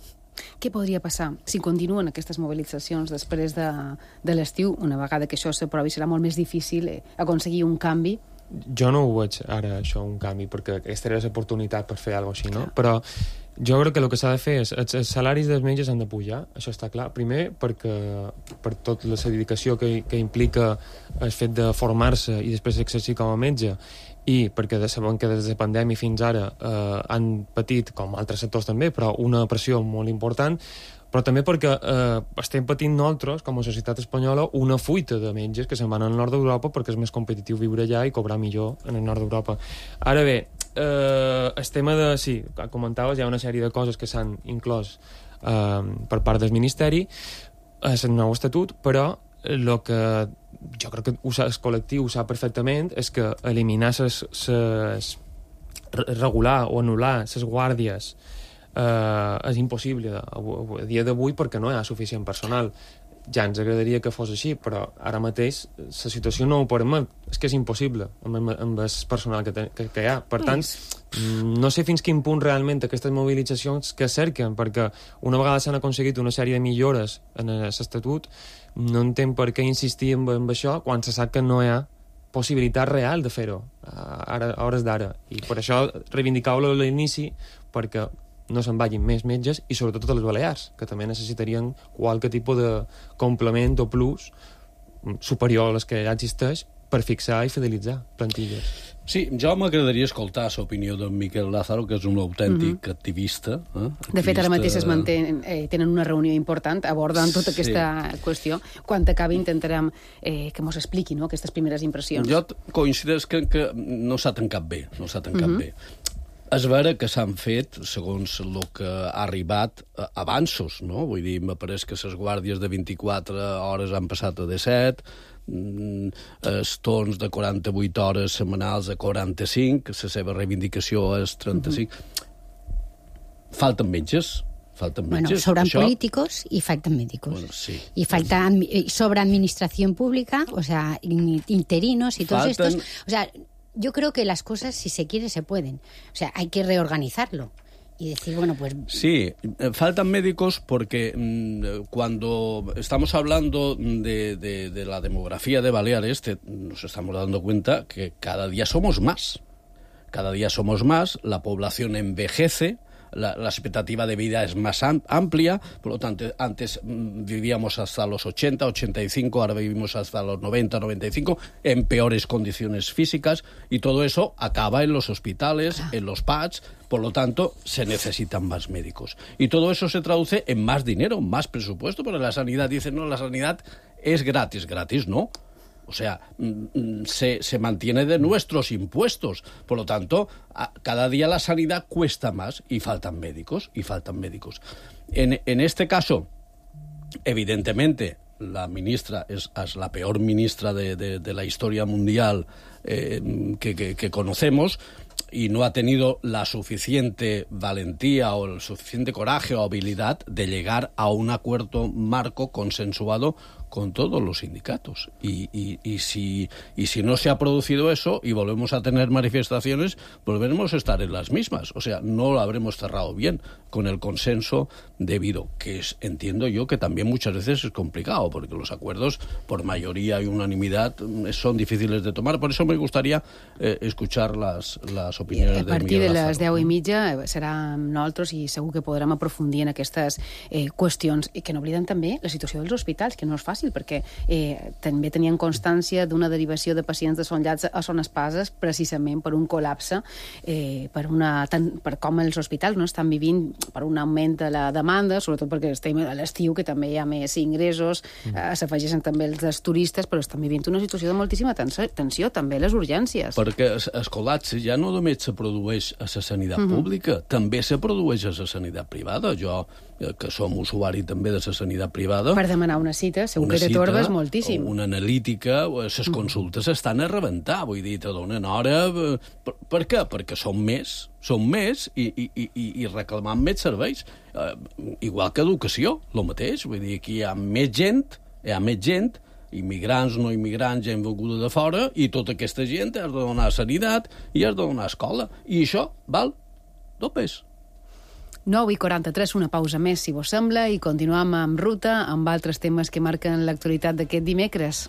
Què podria passar si continuen aquestes mobilitzacions després de, de l'estiu? Una vegada que això s'aprovi serà molt més difícil eh, aconseguir un canvi. Jo no ho veig ara, això, un canvi, perquè aquesta era l'oportunitat per fer alguna cosa així, no? Però jo crec que el que s'ha de fer és els, els salaris dels metges han de pujar, això està clar. Primer, perquè per tota la dedicació que, que implica el fet de formar-se i després exercir com a metge, i perquè sabem que des de la pandèmia fins ara eh, han patit, com altres sectors també, però una pressió molt important, però també perquè eh, estem patint nosaltres, com a societat espanyola, una fuita de metges que se'n van al nord d'Europa perquè és més competitiu viure allà i cobrar millor en el nord d'Europa. Ara bé, eh, el tema de... Sí, comentaves, hi ha una sèrie de coses que s'han inclòs eh, per part del Ministeri, és el nou estatut, però el que jo crec que el col·lectiu ho sap perfectament és que eliminar ses, ses, regular o anul·lar les guàrdies eh, és impossible a, a dia d'avui perquè no hi ha suficient personal. Ja ens agradaria que fos així, però ara mateix la situació no ho permet. És que és impossible amb, amb el personal que, te, que, que hi ha. Per tant, no sé fins quin punt realment aquestes mobilitzacions que cerquen, perquè una vegada s'han aconseguit una sèrie de millores en l'Estatut, no entenc per què insistir en, en això quan se sap que no hi ha possibilitat real de fer-ho ara, a hores d'ara. I per això reivindicau-lo a l'inici, perquè no se'n vagin més metges, i sobretot a les Balears, que també necessitarien qualque tipus de complement o plus superior a les que ja existeix per fixar i fidelitzar plantilles. Sí, jo m'agradaria escoltar l'opinió d'en Miquel Lázaro, que és un autèntic mm-hmm. activista. Eh? activista. De fet, ara mateix es mantén, eh, tenen una reunió important, aborden tota aquesta sí. qüestió. Quan acabi intentarem eh, que mos expliqui, no?, aquestes primeres impressions. Jo coincideix que, que no s'ha tancat bé, no s'ha tancat mm-hmm. bé. És vera que s'han fet, segons el que ha arribat, avanços, no? Vull dir, me pareix que les guàrdies de vint-i-quatre hores han passat a disset, els torns de quaranta-vuit hores setmanals a quaranta-cinc, la seva reivindicació és trenta-cinc. Uh-huh. Falten metges, falten bueno, metges. sobran això... políticos y faltan médicos. Bueno, sí. Y falta, sobra administración pública, o sea, interinos y todos faltan... estos. O sea, yo creo que las cosas, si se quiere, se pueden. O sea, hay que reorganizarlo. Y decir, bueno, pues... Sí, faltan médicos porque mmm, cuando estamos hablando de, de, de la demografía de Baleares, te, nos estamos dando cuenta que cada día somos más. Cada día somos más, la población envejece, la, la expectativa de vida es más amplia, por lo tanto, antes mmm, vivíamos hasta los ochenta, ochenta y cinco, ahora vivimos hasta los noventa, noventa y cinco, en peores condiciones físicas, y todo eso acaba en los hospitales, ah. en los P A Ts, por lo tanto, se necesitan más médicos. Y todo eso se traduce en más dinero, más presupuesto, porque la sanidad dice, no, la sanidad es gratis, gratis, ¿no? O sea, se, se mantiene de nuestros impuestos. Por lo tanto, a, cada día la sanidad cuesta más y faltan médicos, y faltan médicos. En, en este caso, evidentemente, la ministra es, es la peor ministra de, de, de la historia mundial eh, que, que, que conocemos, y no ha tenido la suficiente valentía o el suficiente coraje o habilidad de llegar a un acuerdo marco consensuado con todos los sindicatos. Y, y, y, si, y si no se ha producido eso y volvemos a tener manifestaciones, volveremos a estar en las mismas. O sea, no lo habremos cerrado bien con el consenso debido, que es, entiendo yo que también muchas veces es complicado, porque los acuerdos por mayoría y unanimidad son difíciles de tomar. Por eso me gustaría eh, escuchar las, las opinions de Miguel Lázaro. A partir de les deu i mitja serà amb nosaltres i segur que podrem aprofundir en aquestes eh, qüestions. I que no obliden també la situació dels hospitals, que no és fàcil, perquè eh, també tenien constància d'una derivació de pacients de Son Llats a Son Espases precisament per un col·lapse, eh, per, una, tant, per com els hospitals no estan vivint per un augment de la demanda, sobretot perquè estem a l'estiu, que també hi ha més ingressos, mm. eh, s'afegeixen també els dels turistes, però estan vivint una situació de moltíssima tensió, tensió també les urgències. Perquè el col·lapse ja no només se produeix a la sanitat mm-hmm. pública, també se produeix a la sanitat privada. Jo, que som usuari també de la sanitat privada... Per demanar una cita, segur una que te torbes moltíssim. Una analítica, les mm. consultes estan a rebentar, vull dir, te donen hora... Per, per què? Perquè són més, són més i, i, i, i reclamant més serveis. Uh, igual que educació, el mateix. Vull dir, aquí hi ha més gent, hi ha més gent, immigrants, no immigrants, gent vinguda de fora, i tota aquesta gent has de donar sanitat i has de donar escola. I això val dos pes. nou i quaranta-tres, una pausa més, si vos sembla, i continuam amb ruta, amb altres temes que marquen l'actualitat d'aquest dimecres.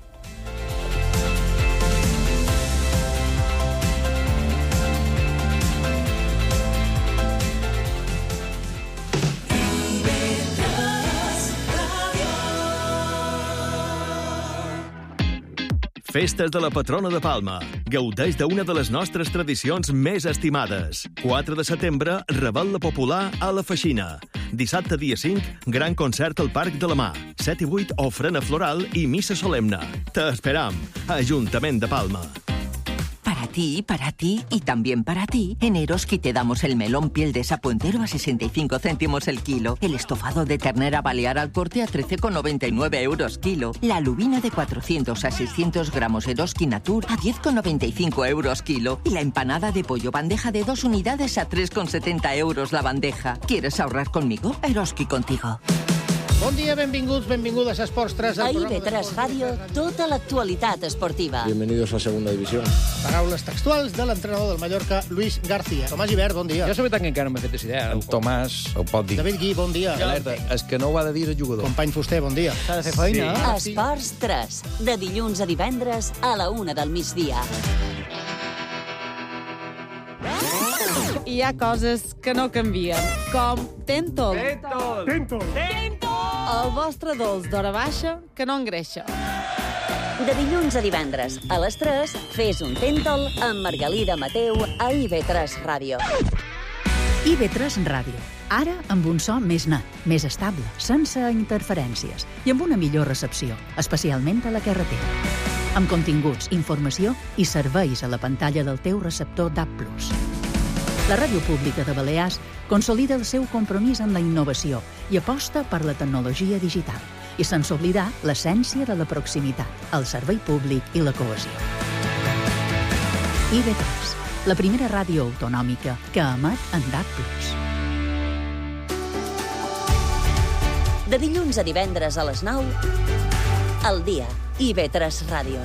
Festes de la patrona de Palma. Gaudeix d'una de les nostres tradicions més estimades. quatre de setembre, Revetlla Popular a la Feixina. Dissabte, dia cinc, gran concert al Parc de la Mar. set i vuit, ofrena floral i missa solemne. T'esperam. Ajuntament de Palma. Para ti, para ti y también para ti, en Eroski te damos el melón piel de sapo entero a sesenta y cinco céntimos el kilo, el estofado de ternera balear al corte a trece con noventa y nueve euros kilo, la lubina de cuatrocientos a seiscientos gramos Eroski Natur a diez con noventa y cinco euros kilo y la empanada de pollo bandeja de dos unidades a tres con setenta euros la bandeja. ¿Quieres ahorrar conmigo? Eroski contigo. Bon dia, benvinguts, benvingudes a Esports tres. A I B tres Ràdio, tota l'actualitat esportiva. Bienvenidos a Segunda División. Paraules textuals de l'entrenador del Mallorca, Luis García. Tomàs Gibert, bon dia. Jo la veritat que encara no m'he fet idea. El Tomàs ho pot dir. David Gui, bon dia. Alerta, és que no ho ha de dir el jugador. Company Fuster, bon dia. S'ha de fer feina. Sí. Esports tres, de dilluns a divendres a la una del migdia. Hi ha coses que no canvien, com Tentol. Tentol. Tentol. Tentol. El vostre dolç d'hora baixa que no engreixa. De dilluns a divendres a les tres, fes un Tentol amb Margalida Mateu a I B tres Ràdio. I B tres Ràdio. Ara amb un so més net, més estable, sense interferències i amb una millor recepció, especialment a la carretera. Amb continguts, informació i serveis a la pantalla del teu receptor D A B plus. La Ràdio Pública de Balears consolida el seu compromís amb la innovació i aposta per la tecnologia digital, i sense oblidar l'essència de la proximitat, el servei públic i la cohesió. I V tres, la primera ràdio autonòmica que emet en D A B plus. De dilluns a divendres a les nou, al dia, I V tres Ràdio.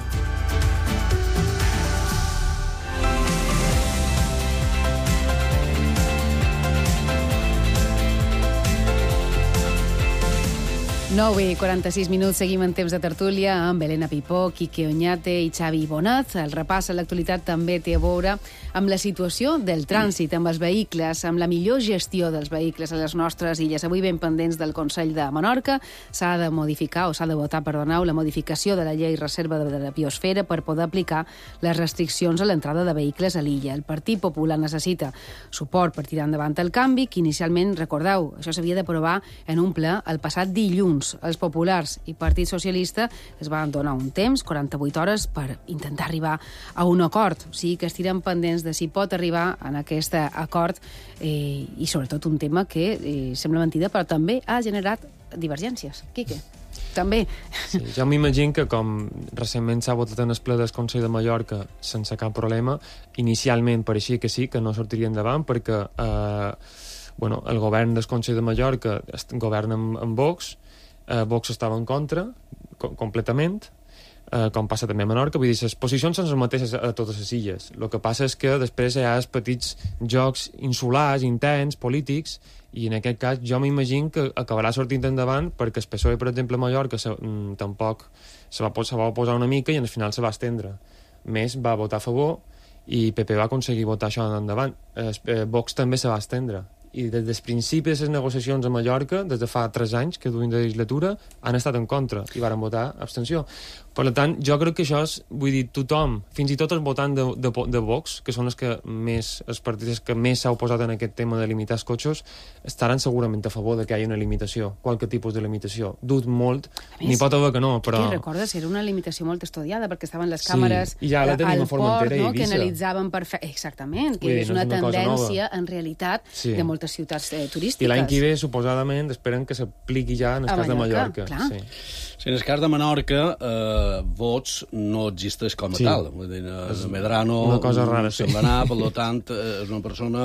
nou i quaranta-sis minuts, seguim en temps de tertúlia amb Helena Pipó, Quique Oñate i Xavi Bonat. El repàs a l'actualitat també té a veure amb la situació del trànsit, amb els vehicles, amb la millor gestió dels vehicles a les nostres illes. Avui ben pendents del Consell de Menorca, s'ha de modificar, o s'ha de votar, perdoneu, la modificació de la llei reserva de la biosfera per poder aplicar les restriccions a l'entrada de vehicles a l'illa. El Partit Popular necessita suport per tirar endavant el canvi, que inicialment, recordeu, això s'havia d'aprovar en un ple el passat dilluns. Els populars i Partit Socialista es van donar un temps, quaranta-vuit hores, per intentar arribar a un acord. O sigui que estirem pendents de si pot arribar en aquest acord eh, i sobretot un tema que eh, sembla mentida, però també ha generat divergències. Quique, també. Sí, jo m'imagino que com recentment s'ha votat en el ple del Consell de Mallorca sense cap problema, inicialment pareixia que sí, que no sortiria endavant perquè eh, bueno, el govern del Consell de Mallorca governa amb, amb Vox. Uh, Vox estava en contra, co completament, uh, com passa també a Menorca. Vull dir, les posicions són les mateixes a totes les illes. El que passa és que després hi ha els petits jocs insulars, intens, polítics, i en aquest cas jo m'imagino que acabarà sortint endavant perquè el P S O E, per exemple, a Mallorca se, mm, tampoc se va, se va oposar una mica i al final se va estendre. Més va votar a favor i P P va aconseguir votar això endavant. Eh, Vox també se va estendre. I des del principi de les negociacions a Mallorca, des de fa tres anys que duim de legislatura, han estat en contra i varen votar abstenció. Per tant, jo crec que això és, vull dir, tothom, fins i tot els votants de, de, de Vox, que són els que més, els partits que més s'ha oposat en aquest tema de limitar els cotxes, estaran segurament a favor de que hi hagi una limitació, qualque tipus de limitació. Dut molt, n'hi pot haver que no, però... Que recordes, era una limitació molt estudiada, perquè estaven les càmeres sí, ja la tenim a Formentera i no? Eivissa. Que analitzaven per fer... Exactament, que dir, és una, no és una tendència, en realitat, sí. de moltes ciutats eh, turístiques. I l'any que ve, suposadament, esperen que s'apliqui ja en el cas de Mallorca. Clar. Sí. Sí, en el cas de Menorca, eh, Vots no existeix com a sí. tal. Vull dir, és Medrano una cosa rara, sí. se'n va anar, per tant, és una persona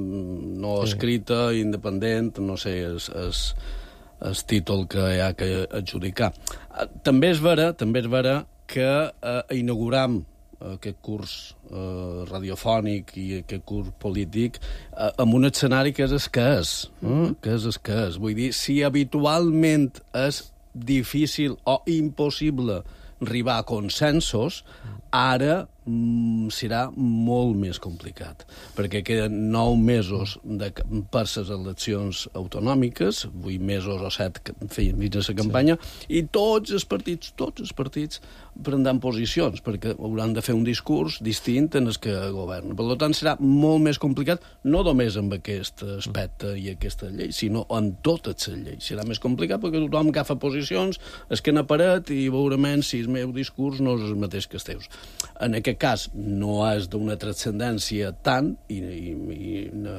no sí. escrita, independent, no sé, és, és, és títol que hi ha que adjudicar. També és vera, també és vera que eh, inauguram aquest curs eh, radiofònic i aquest curs polític eh, amb un escenari que és el que és, eh? que és el que és. Vull dir, si habitualment és difícil o impossible arribar a consensos, ara mm, serà molt més complicat, perquè queden nou mesos de, per les eleccions autonòmiques, vuit mesos o set fins a la campanya, sí. i tots els partits, tots els partits prendran posicions, perquè hauran de fer un discurs distint en el que governen. Per tant, serà molt més complicat, no només amb aquest aspecte i aquesta llei, sinó en totes les lleis. Serà més complicat perquè tothom agafa posicions, es queda paret i veurement si el meu discurs no és el mateix que els teus. En aquest cas no és d'una transcendència tant i, i, i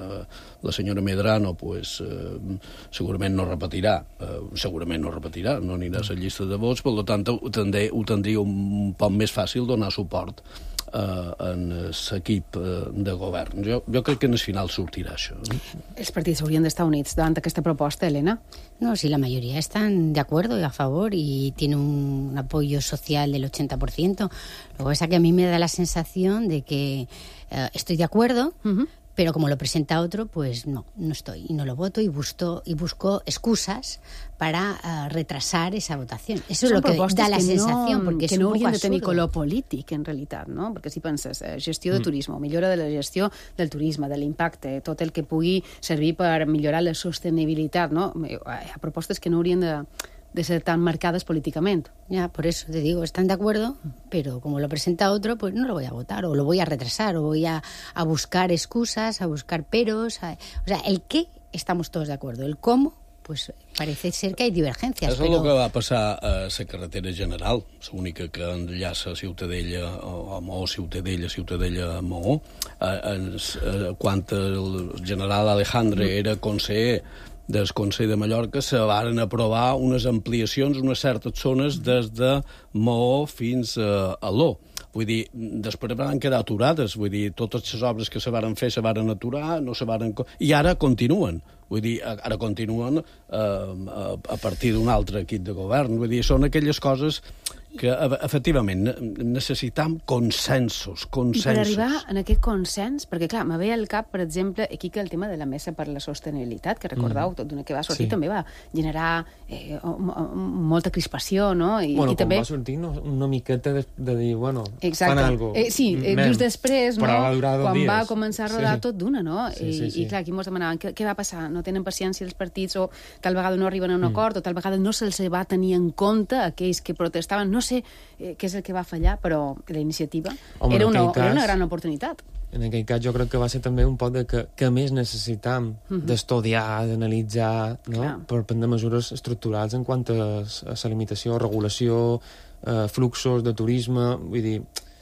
la senyora Medrano pues, eh, segurament no repetirà eh, segurament no repetirà, no anirà a la llista de vots, per tant ho, tendré, ho tindria un poc més fàcil donar suport eh, en l'equip de govern. Jo, jo crec que en el final sortirà això. Els partits haurien d'estar units davant aquesta proposta, Elena? No, sí, la mayoría están de acuerdo y a favor y tiene un apoyo social del ochenta por ciento. Lo que pasa es que a mí me da la sensación de que eh, estoy de acuerdo, uh-huh. pero como lo presenta otro, pues no, no estoy. Y no lo voto y busco, y busco excusas para uh, retrasar esa votación. Eso Són es lo que da la que sensación, no, porque que es no un haurien poco de tenir absurdo. color polític, en realitat, no? Perquè si penses, eh, gestió de Mm. turisme, millora de la gestió del turisme, de l'impacte, tot el que pugui servir per millorar la sostenibilitat, no? Hi ha propostes que no haurien de, de ser tan marcades políticamente. Ya, por eso te digo, están de acuerdo, pero como lo presenta otro, pues no lo voy a votar, o lo voy a retrasar, o voy a, a buscar excusas, a buscar peros. A, o sea, el qué estamos todos de acuerdo, el cómo pues parece ser que hay divergencias. És però... el que va passar a la carretera general, l'única que enllaça Ciutadella o Maó, Ciutadella, Ciutadella, Maó. Quan el general Alejandre era conseller del Consell de Mallorca, se varen aprovar unes ampliacions, unes certes zones des de Maó fins a Aló. Vull dir, després van quedar aturades, vull dir, totes les obres que se varen fer se varen aturar, no se varen... i ara continuen. Vull dir, ara continuen eh, a, a partir d'un altre equip de govern. Vull dir, són aquelles coses que, efectivament, necessitam consensos, consensos. I per arribar en aquest consens, perquè, clar, me ve al cap, per exemple, aquí que el tema de la Mesa per la Sostenibilitat, que recordeu, mm. tot d'una que va sortir, sí. també va generar eh, molta crispació, no? I, bueno, i també... va sortir no, una miqueta de, de dir, bueno, Exacte. fan algo. Eh, sí, eh, just després, no? Quan dies. va començar a rodar sí. tot d'una, no? Sí, sí, I, sí. I, clar, aquí mos demanaven, què, què va passar? No tenen paciència els partits o tal vegada no arriben a un acord mm. o tal vegada no se'ls va tenir en compte aquells que protestaven. No sé eh, què és el que va fallar, però la iniciativa Home, era, una, cas, era una gran oportunitat. En aquell cas jo crec que va ser també un poc de que, que més necessitam mm -hmm. d'estudiar, d'analitzar, no? per prendre mesures estructurals en quant a, a la limitació, regulació, eh, fluxos de turisme, vull dir...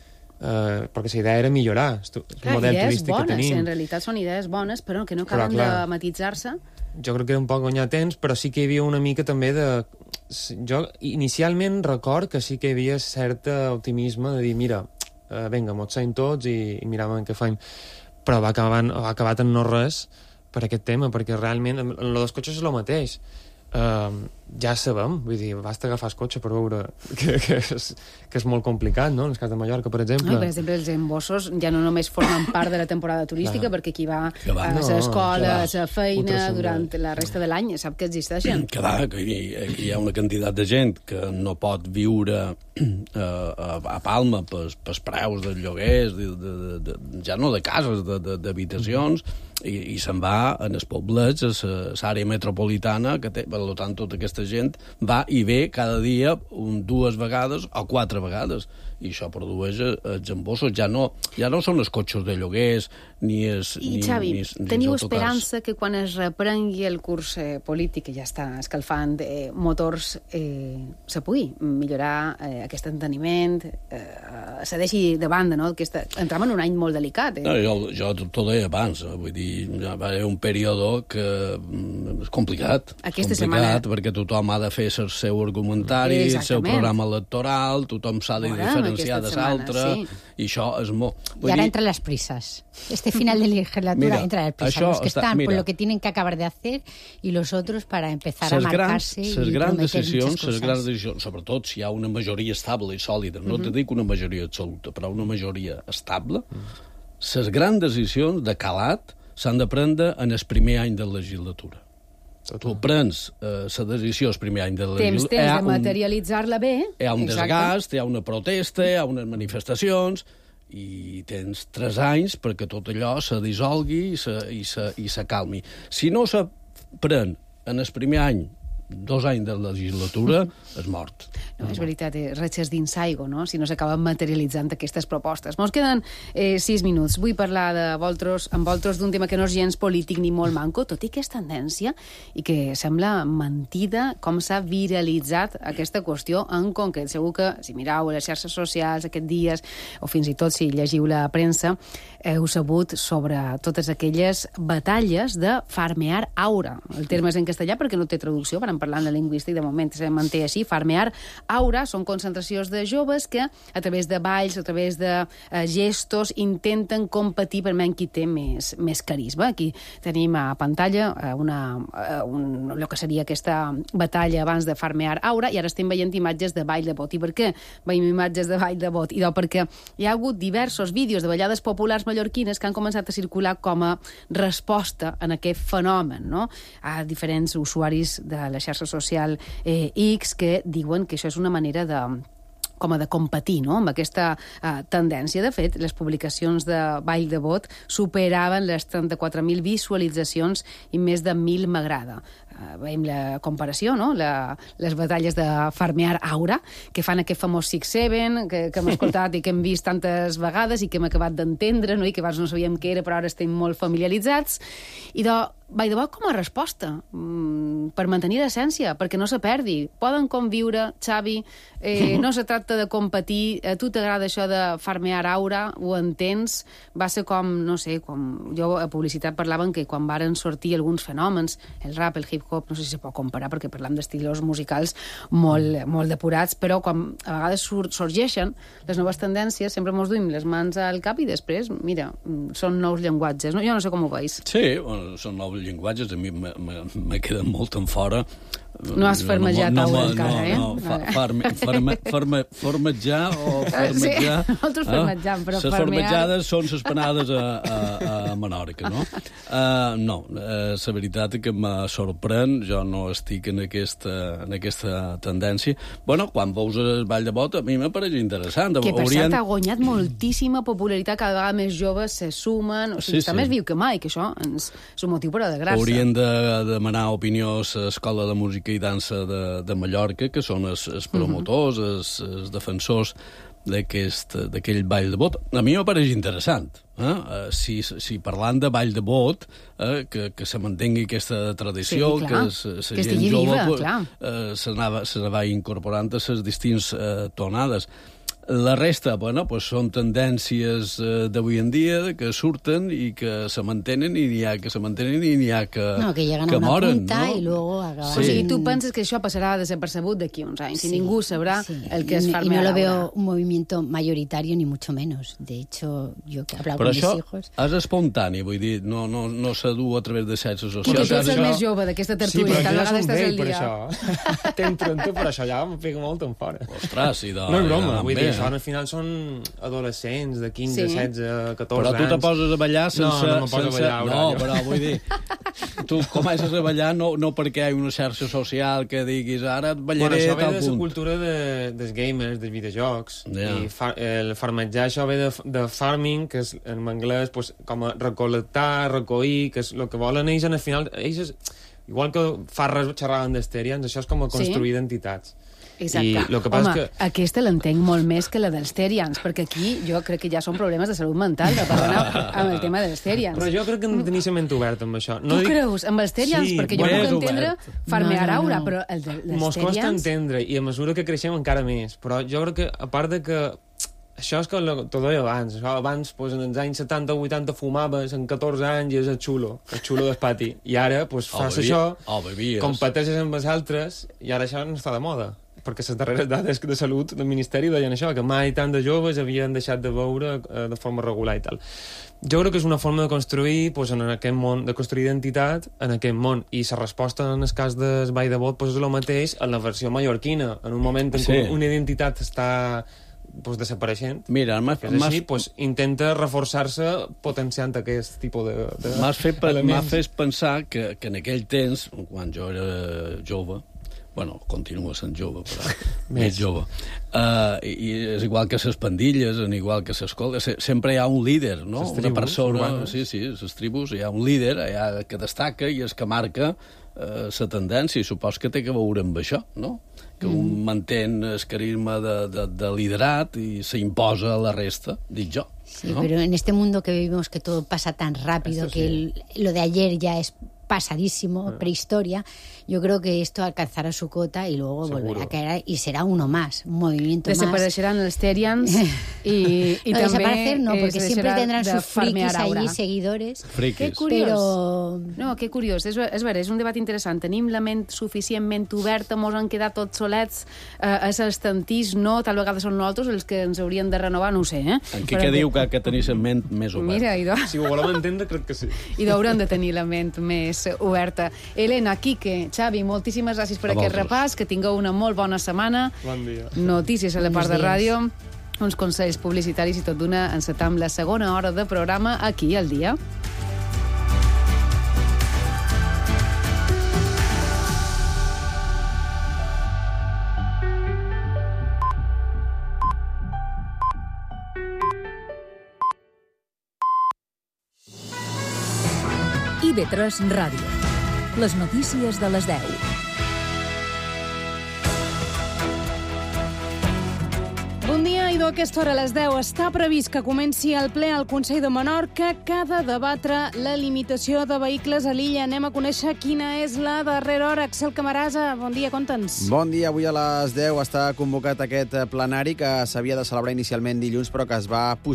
Uh, perquè la idea era millorar el Clar, model idees turístic bones, que tenim. En realitat són idees bones, però que no acaben però, de matitzar-se. Jo crec que era un poc guanyar temps, però sí que hi havia una mica també de... Jo inicialment record que sí que hi havia cert optimisme de dir, mira, uh, vinga, mos saim tots i, i miràvem què faim. Però va, acabar, va acabat en no res per aquest tema, perquè realment en lo dels cotxes és el mateix. Uh, ja sabem, vull dir, basta agafar el cotxe per veure que, que, és, que és molt complicat, no? En el cas de Mallorca, per exemple. No, per exemple, els embossos ja no només formen part de la temporada turística, clar. Perquè qui va, va. a l'escola, a la feina, durant la resta de l'any, sap que existeixen. Clar, que hi, hi ha una quantitat de gent que no pot viure a, a, a Palma pels, pels preus dels lloguers, de, de, de, ja no de cases, d'habitacions, i, i se'n va en els poblets, a l'àrea metropolitana, que té, per tant, tota aquesta gent va i ve cada dia un, dues vegades o quatre vegades. I això produeix els embossos. Ja no, ja no són els cotxes de lloguers, ni els I, ni, Xavi, ni, ni teniu els esperança que quan es reprengui el curs eh, polític, que ja està escalfant eh, motors, eh, se pugui millorar eh, aquest enteniment, eh, se deixi de banda, no? Aquesta... Entrem en un any molt delicat. Eh? No, jo, jo t'ho deia abans, eh? Vull dir, ja va haver un període que és complicat. Aquesta és complicat, setmana... perquè tothom ha de fer el seu argumentari, el seu programa electoral, tothom s'ha de diferenciar de l'altre, sí. I això és molt... Vull y ahora dir... entran las prisas. Este final de legislatura mira, entra las prisas. Los que està, están mira, por lo que tienen que acabar de hacer y los otros para empezar a marcarse grans, y prometer decisions, muchas cosas. Les grans decisions, sobretot si hi ha una majoria estable i sòlida, no uh -huh. te dic una majoria absoluta, però una majoria estable, les uh -huh. grans decisions de calat s'han de prendre en el primer any de legislatura. Tu prens la eh, decisió el primer any de la legislatura... Temps, temps de materialitzar-la bé. Hi ha un Exacte. desgast, hi ha una protesta, hi ha unes manifestacions, i tens tres anys perquè tot allò se dissolgui i se, i se, i se calmi. Si no se pren en el primer any, dos anys de legislatura, és mort. No, és veritat, eh, ratxes dins aigua, no? Si no s'acaben materialitzant aquestes propostes. Mos queden eh, sis minuts. Vull parlar de Voltros, amb Voltros d'un tema que no és gens polític ni molt manco, tot i que és tendència i que sembla mentida com s'ha viralitzat aquesta qüestió en concret. Segur que, si mireu les xarxes socials aquests dies, o fins i tot si llegiu la premsa, heu sabut sobre totes aquelles batalles de farmear aura. El terme és en castellà perquè no té traducció, vam parlant de lingüístic, de moment se manté així, farmear aura, són concentracions de joves que a través de balls, a través de eh, gestos, intenten competir per menys qui té més, més carisma. Aquí tenim a pantalla eh, una, eh, un, el que seria aquesta batalla abans de farmear aura, i ara estem veient imatges de ball de bot. I per què veiem imatges de ball de bot? I doncs perquè hi ha hagut diversos vídeos de ballades populars mallorquines que han començat a circular com a resposta en aquest fenomen, no? A diferents usuaris de la xarxa social eh, X que diuen que això és una manera de com a de competir, no?, amb aquesta uh, tendència. De fet, les publicacions de ball de bot superaven les trenta-quatre mil visualitzacions i més de mil m'agrada. veiem la comparació, no? La, les batalles de Farmear Aura, que fan aquest famós Six Seven, que, que hem escoltat i que hem vist tantes vegades i que hem acabat d'entendre, no? I que abans no sabíem què era, però ara estem molt familiaritzats. I de By the Boat com a resposta, mmm, per mantenir l'essència, perquè no se perdi. Poden conviure, Xavi, eh, no se tracta de competir, a tu t'agrada això de farmear aura, ho entens, va ser com, no sé, com jo a publicitat parlaven que quan varen sortir alguns fenòmens, el rap, el hip-hop, no sé si se pot comparar perquè parlam d'estilos musicals molt, molt depurats, però quan a vegades sur sorgeixen les noves tendències, sempre mos duim les mans al cap i després, mira, són nous llenguatges, no? Jo no sé com ho veus. Sí, bueno, són nous llenguatges, a mi me queden molt en fora. No has farmejat no, no, aura encara, eh? No, no, fa, farme, farme, farme, farmejar o farmejar... Sí, nosaltres farmejam, però les farmear... Les farmejades són les panades a, a, a Menorca, no? Uh, no, uh, la veritat és que me sorprèn, jo no estic en aquesta, en aquesta tendència. Bueno, quan veus el Ball de Bot, a mi m'apareix interessant. Que, per Haurien... cert, ha guanyat moltíssima popularitat, cada vegada més joves se sumen, o sigui, sí, està sí. més viu que mai, que això ens, és un motiu per a de gràcia. Haurien de demanar opinió a l'Escola de Música i Dansa de, de Mallorca, que són els, els promotors, uh -huh. els, els defensors d'aquell ball de bot. A mi m'apareix interessant. Eh? Si, si parlant de ball de bot, eh, que, que se mantengui aquesta tradició, sí, que la gent viva, jove eh, s'anava incorporant a les distintes eh, tonades. La resta, bueno, pues són tendències eh, d'avui en dia que surten i que se mantenen i n'hi ha que se mantenen i n'hi ha que, no, que, que moren, punta, no? I luego acaban... Sí. O sigui, tu penses que això passarà desapercebut d'aquí uns anys, sí, i ningú sabrà sí. el que es farmear. Y no lo veo ahora. Un movimiento mayoritario ni mucho menos. De hecho, yo que he hablado Però con això mis hijos... és espontani, vull dir, no, no, no s'adú a través de xarxes socials. Tu que ets el això... més jove d'aquesta tertúlia, sí, tal vegada estàs el per dia. Això. T'entro en tu, però això ja em pega molt en fora. Ostres, sí, de... No és broma, ja, vull bé, dir, això eh? al final són adolescents de quinze, sí. setze, catorze anys. Però tu te poses a ballar sense... No, no me poso sense... a ballar, No, però vull dir, tu comences a ballar no, no perquè hi ha una xarxa social que diguis ara et ballaré bueno, a tal punt. Això ve de la punt. cultura de, dels gamers, dels videojocs, yeah. i fa, el farmejar això ve de, de farming, que és en anglès pues, com a recol·lectar, recollir, que és el que volen ells, al final, ells és, igual que Farres xerraven d'Esterians, això és com a construir sí. identitats. Exacte. I lo que passa Home, és que... aquesta l'entenc molt més que la dels Terians, perquè aquí jo crec que ja són problemes de salut mental, de parlar amb el tema dels Terians. Però jo crec que hem de tenir la ment oberta amb això. No tu dic... creus? Amb els Terians? Sí, perquè jo bueno, puc entendre farmear no, no, aura, no. però el de les Mos costa Terians... entendre, i a mesura que creixem encara més. Però jo crec que, a part de que això és com tot deia abans. Això abans, pues, en els anys setanta o vuitanta, fumaves en catorze anys i és el xulo, el xulo del pati. I ara pues, fas oh, això, oh, competeixes amb els altres, i ara això no està de moda. Perquè les darreres dades de salut del Ministeri deien això, que mai tant de joves havien deixat de beure eh, de forma regular i tal. Jo crec que és una forma de construir, pues, en aquest món, de construir identitat en aquest món, i la resposta en el cas del Ball de Bot pues, és el mateix en la versió mallorquina, en un moment en sí. què una identitat està pues, desapareixent. Mira, que és així, pues, intenta reforçar-se potenciant aquest tipus de, de m'has fet, fet pensar que, que en aquell temps, quan jo era jove, bueno, continua sent jove, però més jove. Uh, I és igual que les pandilles, igual que l'escola, sempre hi ha un líder, no? Tribus, una persona, urbanes. sí, sí, les tribus, hi ha un líder allà que destaca i és que marca la uh, tendència, i supos que té que veure amb això, no? Que mm. un mantén el carisma de, de, de liderat i s'imposa a la resta, dic jo. Sí, ¿no? pero en este mundo que vivimos que todo pasa tan rápido, Esto que sí. el, lo de ayer ya es pasadísimo, ah. prehistoria, yo creo que esto alcanzará su cota y luego Seguro. volverá a caer y será uno más, un movimiento Desaparecerán más. els Terians y, y no, també... desaparecer no, porque siempre tendrán sus frikis aura. allí, seguidores. Frikis. Qué curiós. Però... No, que curiós. És, és vera, és un debat interessant. Tenim la ment suficientment oberta, mos han quedat tots solets, eh, és els tantís, no, tal vegada són nosaltres els que ens haurien de renovar, no ho sé, eh? En què, què diu que, que tenir la ment més oberta? Mira, idò. Si ho volem entendre, crec que sí. I haurem de tenir la ment més oberta. Helena, Quique, Xavi, moltíssimes gràcies per a aquest vosaltres. repàs, que tingueu una molt bona setmana. Bon dia. Notícies a la part de ràdio, uns consells publicitaris i tot d'una encetam la segona hora de programa aquí al dia. I ve tres Ràdio. les notícies de les deu. Bon dia, Idò. A aquesta hora, a les deu, està previst que comenci el ple al Consell de Menorca que ha de debatre la limitació de vehicles a l'illa. Anem a conèixer quina és la darrera hora. Axel Camarasa, bon dia, conta'ns. Bon dia. Avui a les deu està convocat aquest plenari que s'havia de celebrar inicialment dilluns, però que es va posar